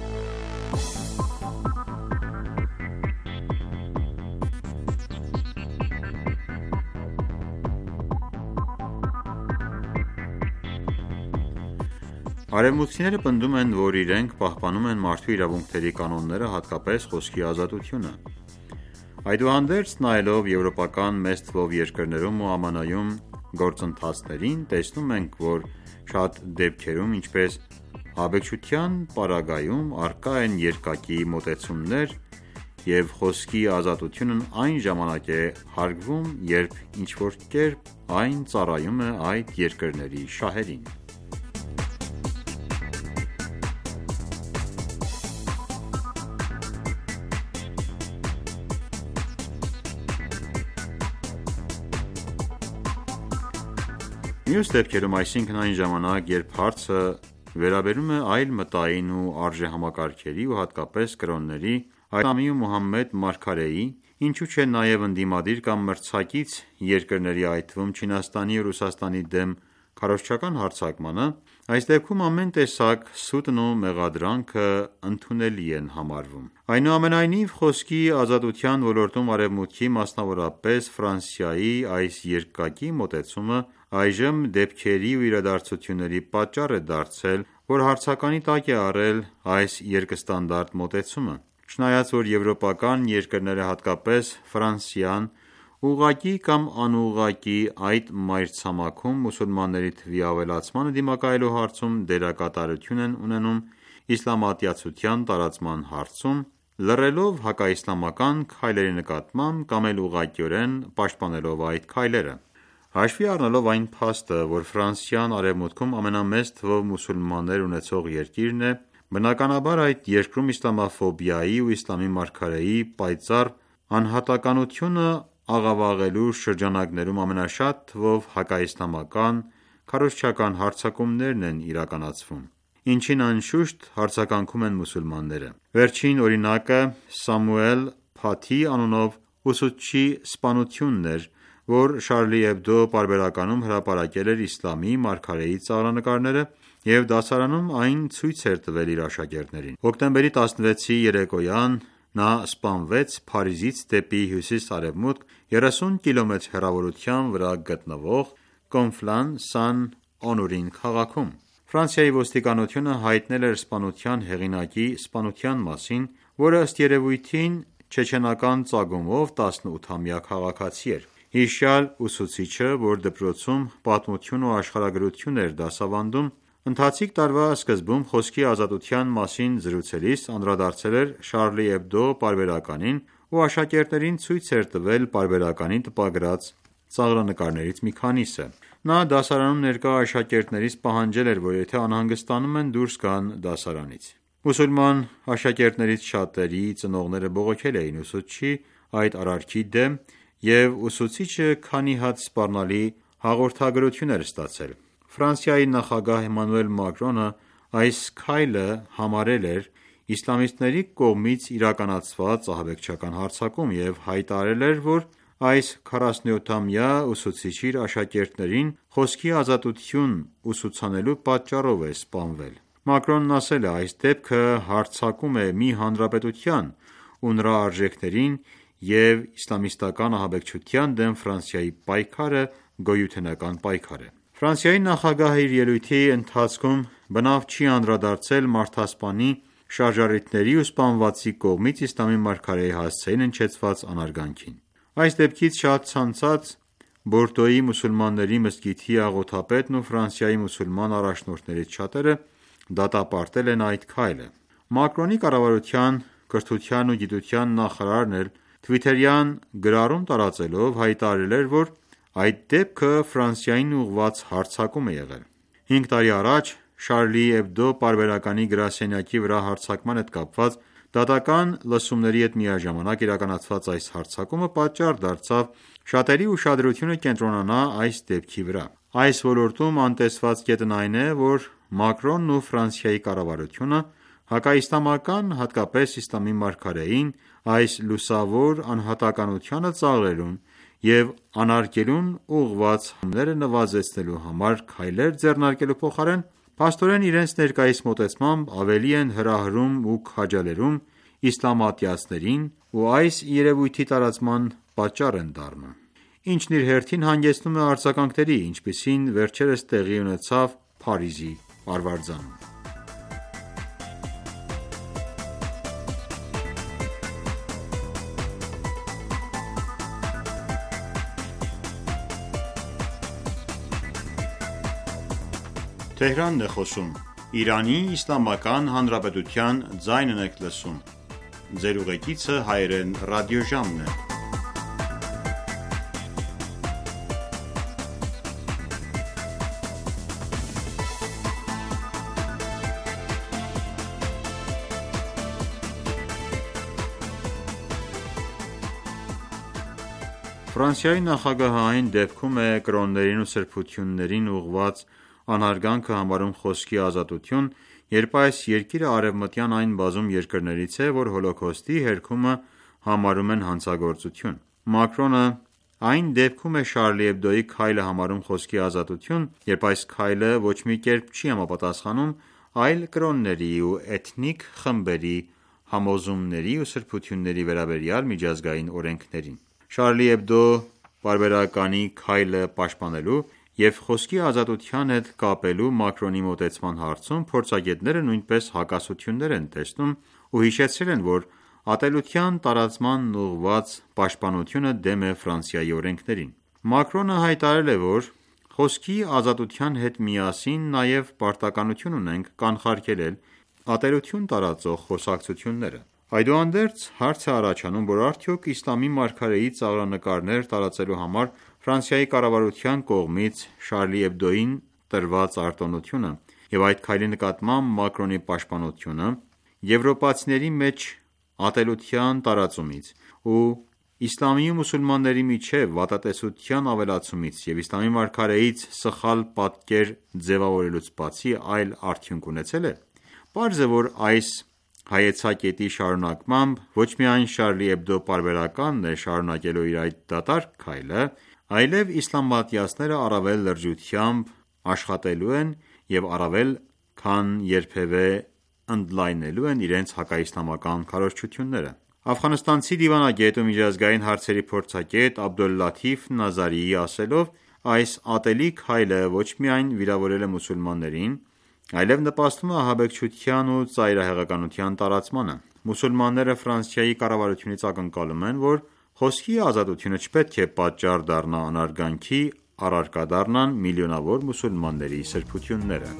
Արևմուտքցիները պնդում են, որ իրենք պահպանում են մարդու իրավունքների կանոնները, հատկապես խոսքի ազատությունը: Այդուհանդերձ, նայելով եվրոպական մեծ թվով երկրներում ու ԱՄՆ-ում գործընթացներին, տեսնում ենք, որ շատ դեպքերում, ինչպես աբեկչության պարագայում, առկա են երկակի մոտեցումներ և խոսքի ազատությունն այն ժամանակ է հարգվում, երբ ինչ-որ կերպ այն ծառայում է այդ երկրների շահերին: Մյուս դեպքերում, այսինքն այն ժամանակ, երբ հարցը վերաբերում է այլ մտային ու արժեհամակարգերի ու հատկապես կրոնների, Իսլամի ու Մուհամմեդ մարգարեի, ինչու չէ նաև ընդդիմադիր կամ մրցակից երկրների, այդ թվում Չինաստանի ու Ռուսաստանի դեմ քարոզչական հարձակմանը, այս դեպքում ամեն տեսակ սուտն ու մեղադրանքը ընդունելի են համարվում: Այնուամենայնիվ, խոսքի ազատության ոլորտում Արևմուտքի, մասնավորապես Ֆրանսիայի այս երկակի մոտեցումը այժմ դեպքերի ու իրադարձությունների պատճառ է դարձել, որ հարցականի տակ է առել այս երկստանդարտ մոտեցումը: Չնայած որ եվրոպական երկրները, հատկապես Ֆրանսիան ուղղակի կամ անուղղակի այդ մայրցամաքում մուսուլմանների թվի ավելացմանը դիմակայելու հարցում դերակատարություն են ունենում իսլամատյացության տարածման հարցում, լռելով հակաիսլամական քայլերի նկատմամբ կամ էլ ուղղակիորեն պաշտպանելով այդ քայլերը: Հաշվի առնելով այն փաստը, որ Ֆրանսիան արևմուտքում ամենամեծ թվով մուսուլմաններ ունեցող երկիրն է, բնականաբար այդ երկրում իսլամաֆոբիայի ու իսլամի մարգարեի պայծառ անհատականությունը աղավաղելու շրջանակներում ամենաշատ թվով հակաիսլամական քարոզչական հարձակումներն են իրականացվում, ինչին անշուշտ հարձագանքում են մուսուլմանները: Վերջին օրինակը Սամուել Փաթի անունով ուսուցչի սպանությունն էր, որ Շարլի Էբդո պարբերականում հրապարակել էր իսլամի մարգարեի ծաղրանկարները և դասարանում այն ցույց էր տվել իր աշակերտներին: Հոկտեմբերի 16-ի երեկոյան նա սպանվեց Փարիզից դեպի հյուսիս-արևմուտք 30 կմ հեռավորության վրա գտնվող Կոնֆլան-Սան-Օնորին քաղաքում: Ֆրանսիայի ոստիկանությունը հայտնել էր սպանության հեղինակի սպանության մասին, որը ըստ երևույթին չեչենական ծագումով 18-ամյա քաղաքացի էր: Հիշյալ ուսուցիչը, որ դպրոցում պատմություն ու աշխարհագրություն էր դասավանդում, ընթացիկ տարվա սկզբում խոսքի ազատության մասին զրուցելիս անդրադարձել էր Շարլի Էբդո պարբերականին ու աշակերտներին ցույց էր տվել պարբերականին տպագրած ծաղրանկարներից մի քանիսը: Նա դասարանում ներկա աշակերտներից պահանջել էր, որ եթե անհանգստանում են դուրս գան դասարանից: Մուսուլման աշակերտներից շատերի ծնողները բողոքել էին ուսուցչի այդ արարքի դեմ և ուսուցիչը քանի հատ սպառնալի հաղորդագրություն էր ստացել: Ֆրանսիայի նախագահ Էմանուել Մակրոնը այս քայլը համարել էր իսլամիստների կողմից իրականացված ահաբեկչական հարձակում և հայտարարել էր, որ այս 47-ամյա ուսուցիչը իր աշակերտներին խոսքի ազատություն ուսուցանելու պատճառով է սպանվել: Մակրոնն ասել է. «Այս դեպքը հարձակում է մի հանրապետության ու նրա արժեքներին և իսլամիստական ահաբեկչության դեմ Ֆրանսիայի պայքարը գոյութենական պայքար է»: Ֆրանսիայի նախագահը իր ելույթի ընթացքում բնավ չի անդրադարձել մարդասպանի, շարժառիթների ու սպանվածի կողմից իսլամի մարգարեի հասցեին հնչեցված անարգանքին: Այս դեպքից շատ ցանցած Բորդոյի մուսուլմանների մզկիթի աղոթապետն ու Ֆրանսիայի մուսուլման առաջնորդներից շատերը դատապարտել են այդ քայլը: Մակրոնի կառավարության կրթության ու գիտության նախարարն էլ թվիթերյան գրառում տարածելով հայտարարել էր, որ այդ դեպքը Ֆրանսիային ուղղված հարձակում է եղել: 5 տարի առաջ Շարլի Էբդո պարբերականի գրասենյակի վրա հարձակման հետ կապված դատական լսումների հետ միաժամանակ իրականացված այս հարձակումը պատճառ դարձավ շատերի ուշադրությունը կենտրոնանա այս դեպքի վրա: Այս ոլորտում անտեսված կետն այն է, որ Մակրոնն ու Ֆրանսիայի կառավարությունը հակաիսլամական, հատկապես իսլամի մարգարեին այս լուսավոր անհատականությանը ծաղրելուն և անարգելուն ուղղված հարձակումները նվազեցնելու համար քայլեր ձեռնարկելու փոխարեն փաստորեն իրենց ներկայիս մոտեցմամբ ավելի են հրահրում ու քաջալերում իսլամատյացներին ու այս երևույթի տարածման պատճառ են դառնում, ինչն իր հերթին հանգեցնում է արձագանքների, ինչպիսին վերջերս տեղի ունեցավ Փարիզի արվարձանում: Ֆրանսիայի նախագահը այն դեպքում է կրոններին ու սրբություններին ուղղված անհարգանքը համարում խոսքի ազատություն, երբ այս երկիրը արևմտյան այն բազում երկրներից է, որ Հոլոքոստի հերքումը համարում են հանցագործություն: Մակրոնը այն դեպքում է Շարլի Էբդոյի քայլը համարում խոսքի ազատություն, երբ այս քայլը ոչ մի կերպ չի համապատասխանում այլ կրոնների ու էթնիկ խմբերի համոզումների ու սրբությունների վերաբերյալ միջազգային օրենքներին: Շարլի Էբդո պարբերականի քայլը պաշտպանելու և խոսքի ազատության հետ կապելու Մակրոնի մոտեցման հարցում փորձագետները նույնպես հակասություններ են տեսնում ու հիշեցրել են, որ ատելության տարածմանն ուղղված պաշտպանությունը դեմ է Ֆրանսիայի օրենքներին։ Մակրոնը հայտարարել է, որ խոսքի ազատության հետ միասին նաև պարտականություն ունենք կանխարգելել ատելություն տարածող խոսակցությունները։ Այդուհանդերձ հարց է առաջանում, որ արդյոք իսլամի մարգարեի ծաղրանկարներ տարածելու համար Ֆրանսիայի կառավարության կողմից Շարլի Էբդոյին տրված արտոնությունը և այդ քայլի նկատմամբ Մակրոնի պաշտպանությունը եվրոպացիների մեջ ատելության տարածումից ու իսլամի ու մուսուլմանների միջև վատատեսության ավելացումից և իսլամի մարգարեից սխալ պատկեր ձևավորելուց բացի այլ արդյունք ունեցել է։ Պարզ է, որ այս հայեցակետի շարունակմամբ ոչ միայն Շարլի Էբդո պարբերականն է շարունակելու իր այդ դատարկ քայլը, այլև իսլամատյացները առավել լրջությամբ աշխատելու են և առավել քան երբևէ ընդլայնելու են իրենց հակաիսլամական քարոզչությունները։ Աֆղանստանցի դիվանագետ ու միջազգային հարցերի փորձագետ Աբդոլլաթիֆ Նազարիի ասելով, այս ատելի քայլը ոչ միայն վիրավորել է մուսուլմաններին, այլև նպաստում է ահաբեկչության ու ծայրահեղականության տարածմանը։ Մուսուլմանները Ֆրանսիայի կառավարությունից ակնկալում են, որ խոսքի ազատությունը չպետք է պատճառ դառնա անարգանքի, առարկա դառնան միլիոնավոր մուսուլմանների սրբությունները։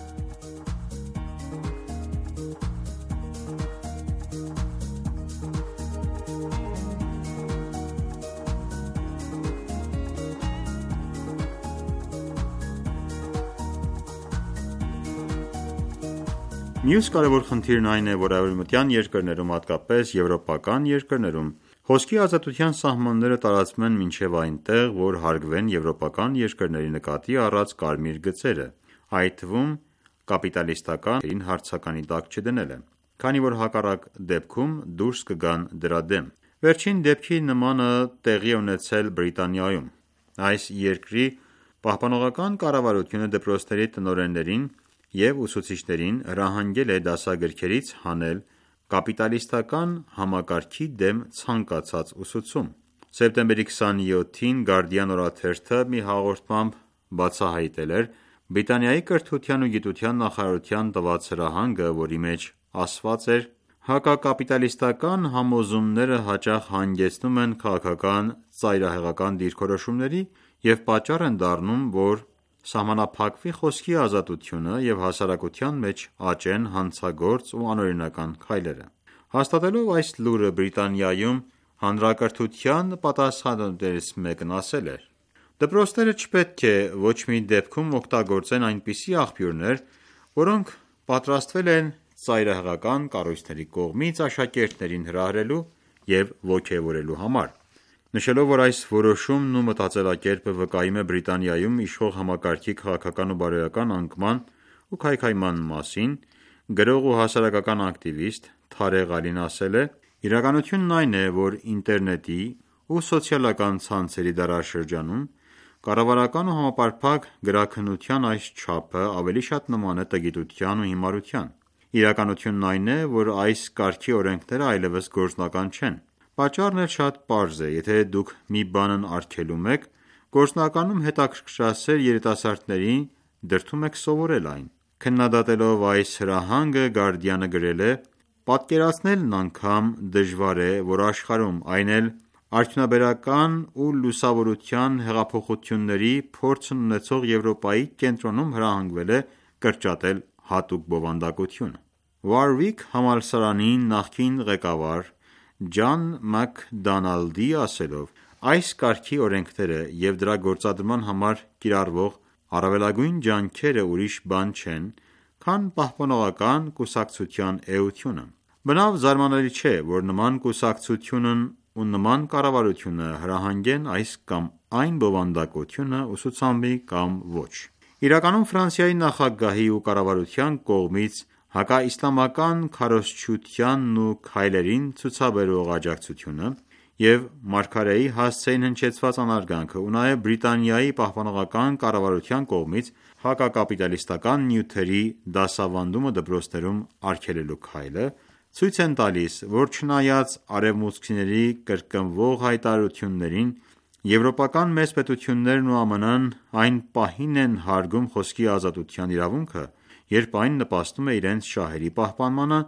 Մյուս կարևոր խնդիրն այն է, որ արևմտյան երկրներում, հատկապես եվրոպական երկրներում, խոսքի ազատության սահմանները տարածվում են մինչև այնտեղ, որ հարգվեն եվրոպական երկրների նկատի առած կարմիր գծերը, այդ թվում կապիտալիստական հարցականի տակ չդնելը, քանի որ հակառակ դեպքում դուրս կգան դրա դեմ։ Վերջին դեպքի նմանը տեղի է ունեցել Բրիտանիայում։ Այս երկրի պահպանողական կառավարությունը դպրոցների տնօրեններին և ուսուցիչներին հրահանգել է դասագրքերից հանել կապիտալիստական համակարգի դեմ ցանկացած ուսուցում։ Սեպտեմբերի 27-ին Guardian օրաթերթը մի հաղորդմամբ բացահայտել էր Բրիտանիայի կրթության ու գիտության նախարարության տված հրահանգը, որի մեջ ասված էր. «Հակակապիտալիստական համոզումները հաճախ հանգեցնում են քաղաքական ծայրահեղական դիրքորոշումների և պատճառ են դառնում, որ սահմանափակվի խոսքի ազատությունը և հասարակության մեջ աճեն հանցագործ ու անօրինական քայլերը»։ Հաստատելով այս լուրը Բրիտանիայում հանրակրթության պատասխանատուներից մեկն ասել էր. «Դպրոցները չպետք է ոչ մի դեպքում օգտագործեն այնպիսի աղբյուրներ, որոնք պատրաստվել են ծայրահեղական կառույցների կողմից աշակերտներին հրահրելու և ոգևորելու համար»։ Նշելով, որ այս որոշումն ու մտածելակերպը վկայում է Բրիտանիայում իշխող համակարգի քաղաքական ու բարոյական անկման ու քայքայման մասին, գրող ու հասարակական ակտիվիստ Թարեղ Ալին ասել է. «Իրականությունն այն է, որ ինտերնետի ու սոցիալական ցանցերի դարաշրջանում կառավարական ու համապարփակ գրաքննության այս չափը ավելի շատ նման է տգիտության ու հիմարության։ Իրականությունն այն է, որ այս կարգի օրենքները այլևս գործնական չեն։ Պատճառն էլ շատ պարզ է. եթե դուք մի բանն արգելում եք, գործնականում հետաքրքրասեր երիտասարդներին դրդում եք սովորել այն»։ Քննադատելով այս հրահանգը Guardian-ը գրել է. «Պատկերացնելն անգամ դժվար է, որ աշխարհում, այն էլ արդյունաբերական ու լուսավորության հեղափոխությունների փորձն ունեցող Եվրոպայի կենտրոնում հրահանգվել է կրճատել հատուկ բովանդակությունը»։ Warwick համալսարանի նախկին ղեկավար Ջան Մաքդոնալդի ասելով. «Այս կարգի օրենքները և դրա գործադրման համար կիրառվող առավելագույն ջանքերը ուրիշ բան չեն, քան պահպանողական կուսակցության էությունը։ Բնավ զարմանալի չէ, որ նման կուսակցությունն ու նման կառավարությունը հրահանգեն այս կամ այն բովանդակությունը ուսուցանվի կամ ոչ»։ Իրականում Ֆրանսիայի նախագահի ու կառավարության կողմից հակաիսլամական քարոզչությանն ու քայլերին ցուցաբերվող աջակցությունը և մարգարեի հասցեին հնչեցված անարգանքը ու նաև Բրիտանիայի պահպանողական կառավարության կողմից հակակապիտալիստական նյութերի դասավանդումը դպրոցներում արգելելու քայլը ցույց են տալիս, որ չնայած արևմուտքցիների կրկնվող հայտարարություններին, եվրոպական մեծ պետություններն ու ԱՄՆ-ն այն պահին են հարգում խոսքի ազատության իրավունքը, երբ այն նպաստում է իրենց շահերի պահպանմանը,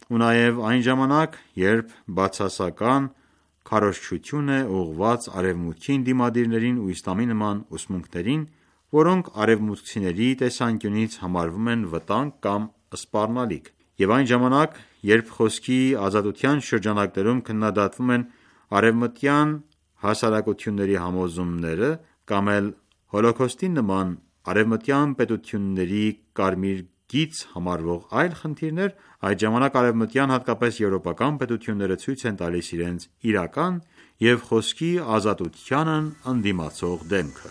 ու նաև այն ժամանակ, երբ բացասական քարոզչություն է ուղղված արևմուտքին դիմադիրներին ու իսլամի նման ուսմունքներին, որոնք արևմուտքցիների տեսանկյունից համարվում են վտանգ կամ սպառնալիք, և այն ժամանակ, երբ խոսքի ազատության շրջանակներում քննադատվում են արևմտյան հասարակությունների համոզումները կամ էլ Հոլոքոստի նման արևմտյան պետությունների կարմիր գիծ համարվող այլ խնդիրներ, այդ ժամանակ արևմտյան, հատկապես եվրոպական պետությունները ցույց են տալիս իրենց իրական և խոսքի ազատությանն ընդդիմացող դեմքը: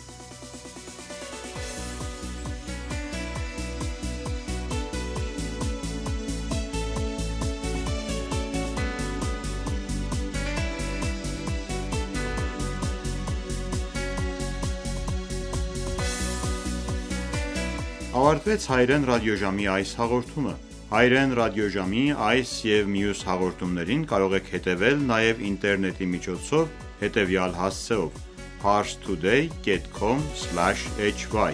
Ավարտվեց հայերեն ռադիոժամի այս հաղորդումը: Հայերեն ռադիոժամի այս և մյուս հաղորդումներին կարող եք հետևել նաև ինտերնետի միջոցով հետևյալ հասցեով՝ parstoday.com/hy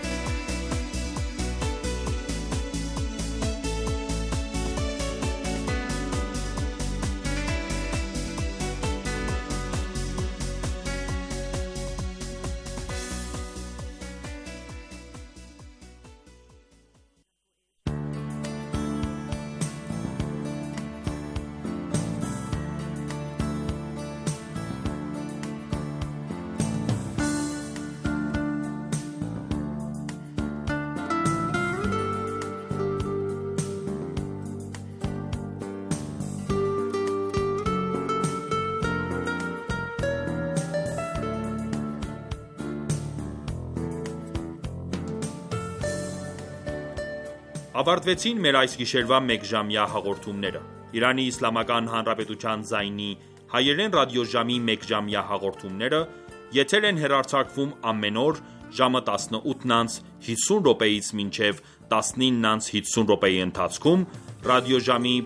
Ավարտվեցին մեր այս գիշերվա մեկժամյա հաղորդումները: Իրանի Իսլամական Հանրապետության ձայնի հայերեն ռադիոժամի մեկժամյա հաղորդումները եթեր են հեռարձակվում ամեն օր ժամը 18:50-ից մինչև 19:50 ընթացքում ռադիոժամի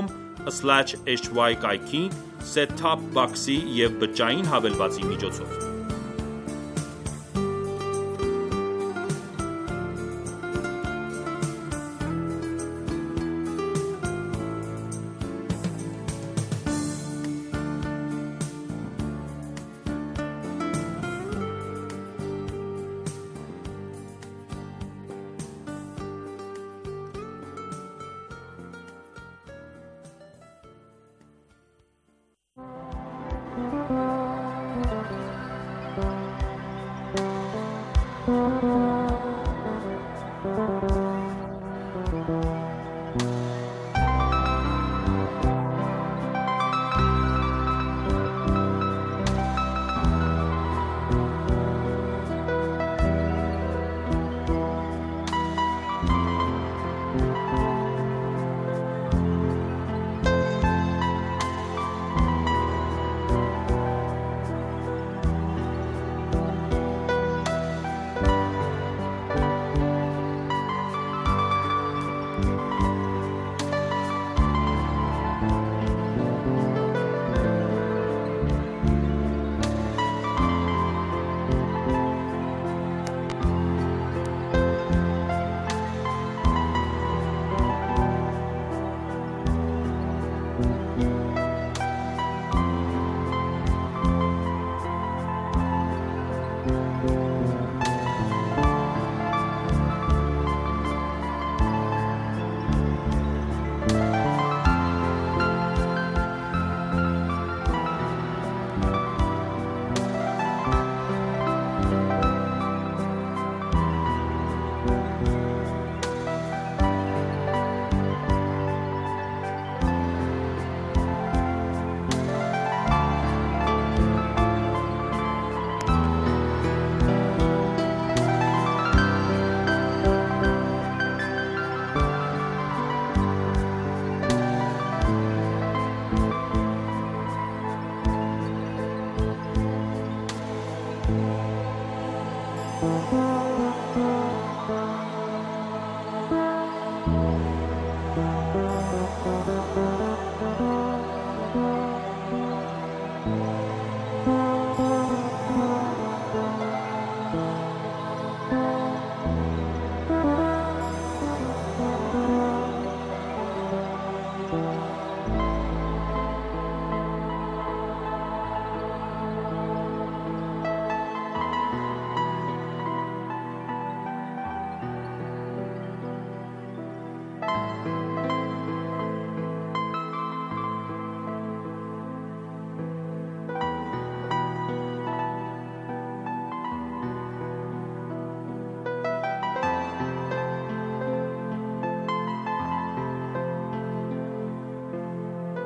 parstoday.com/hy կայքի set top box-ի և բջջային հավելվածի միջոցով: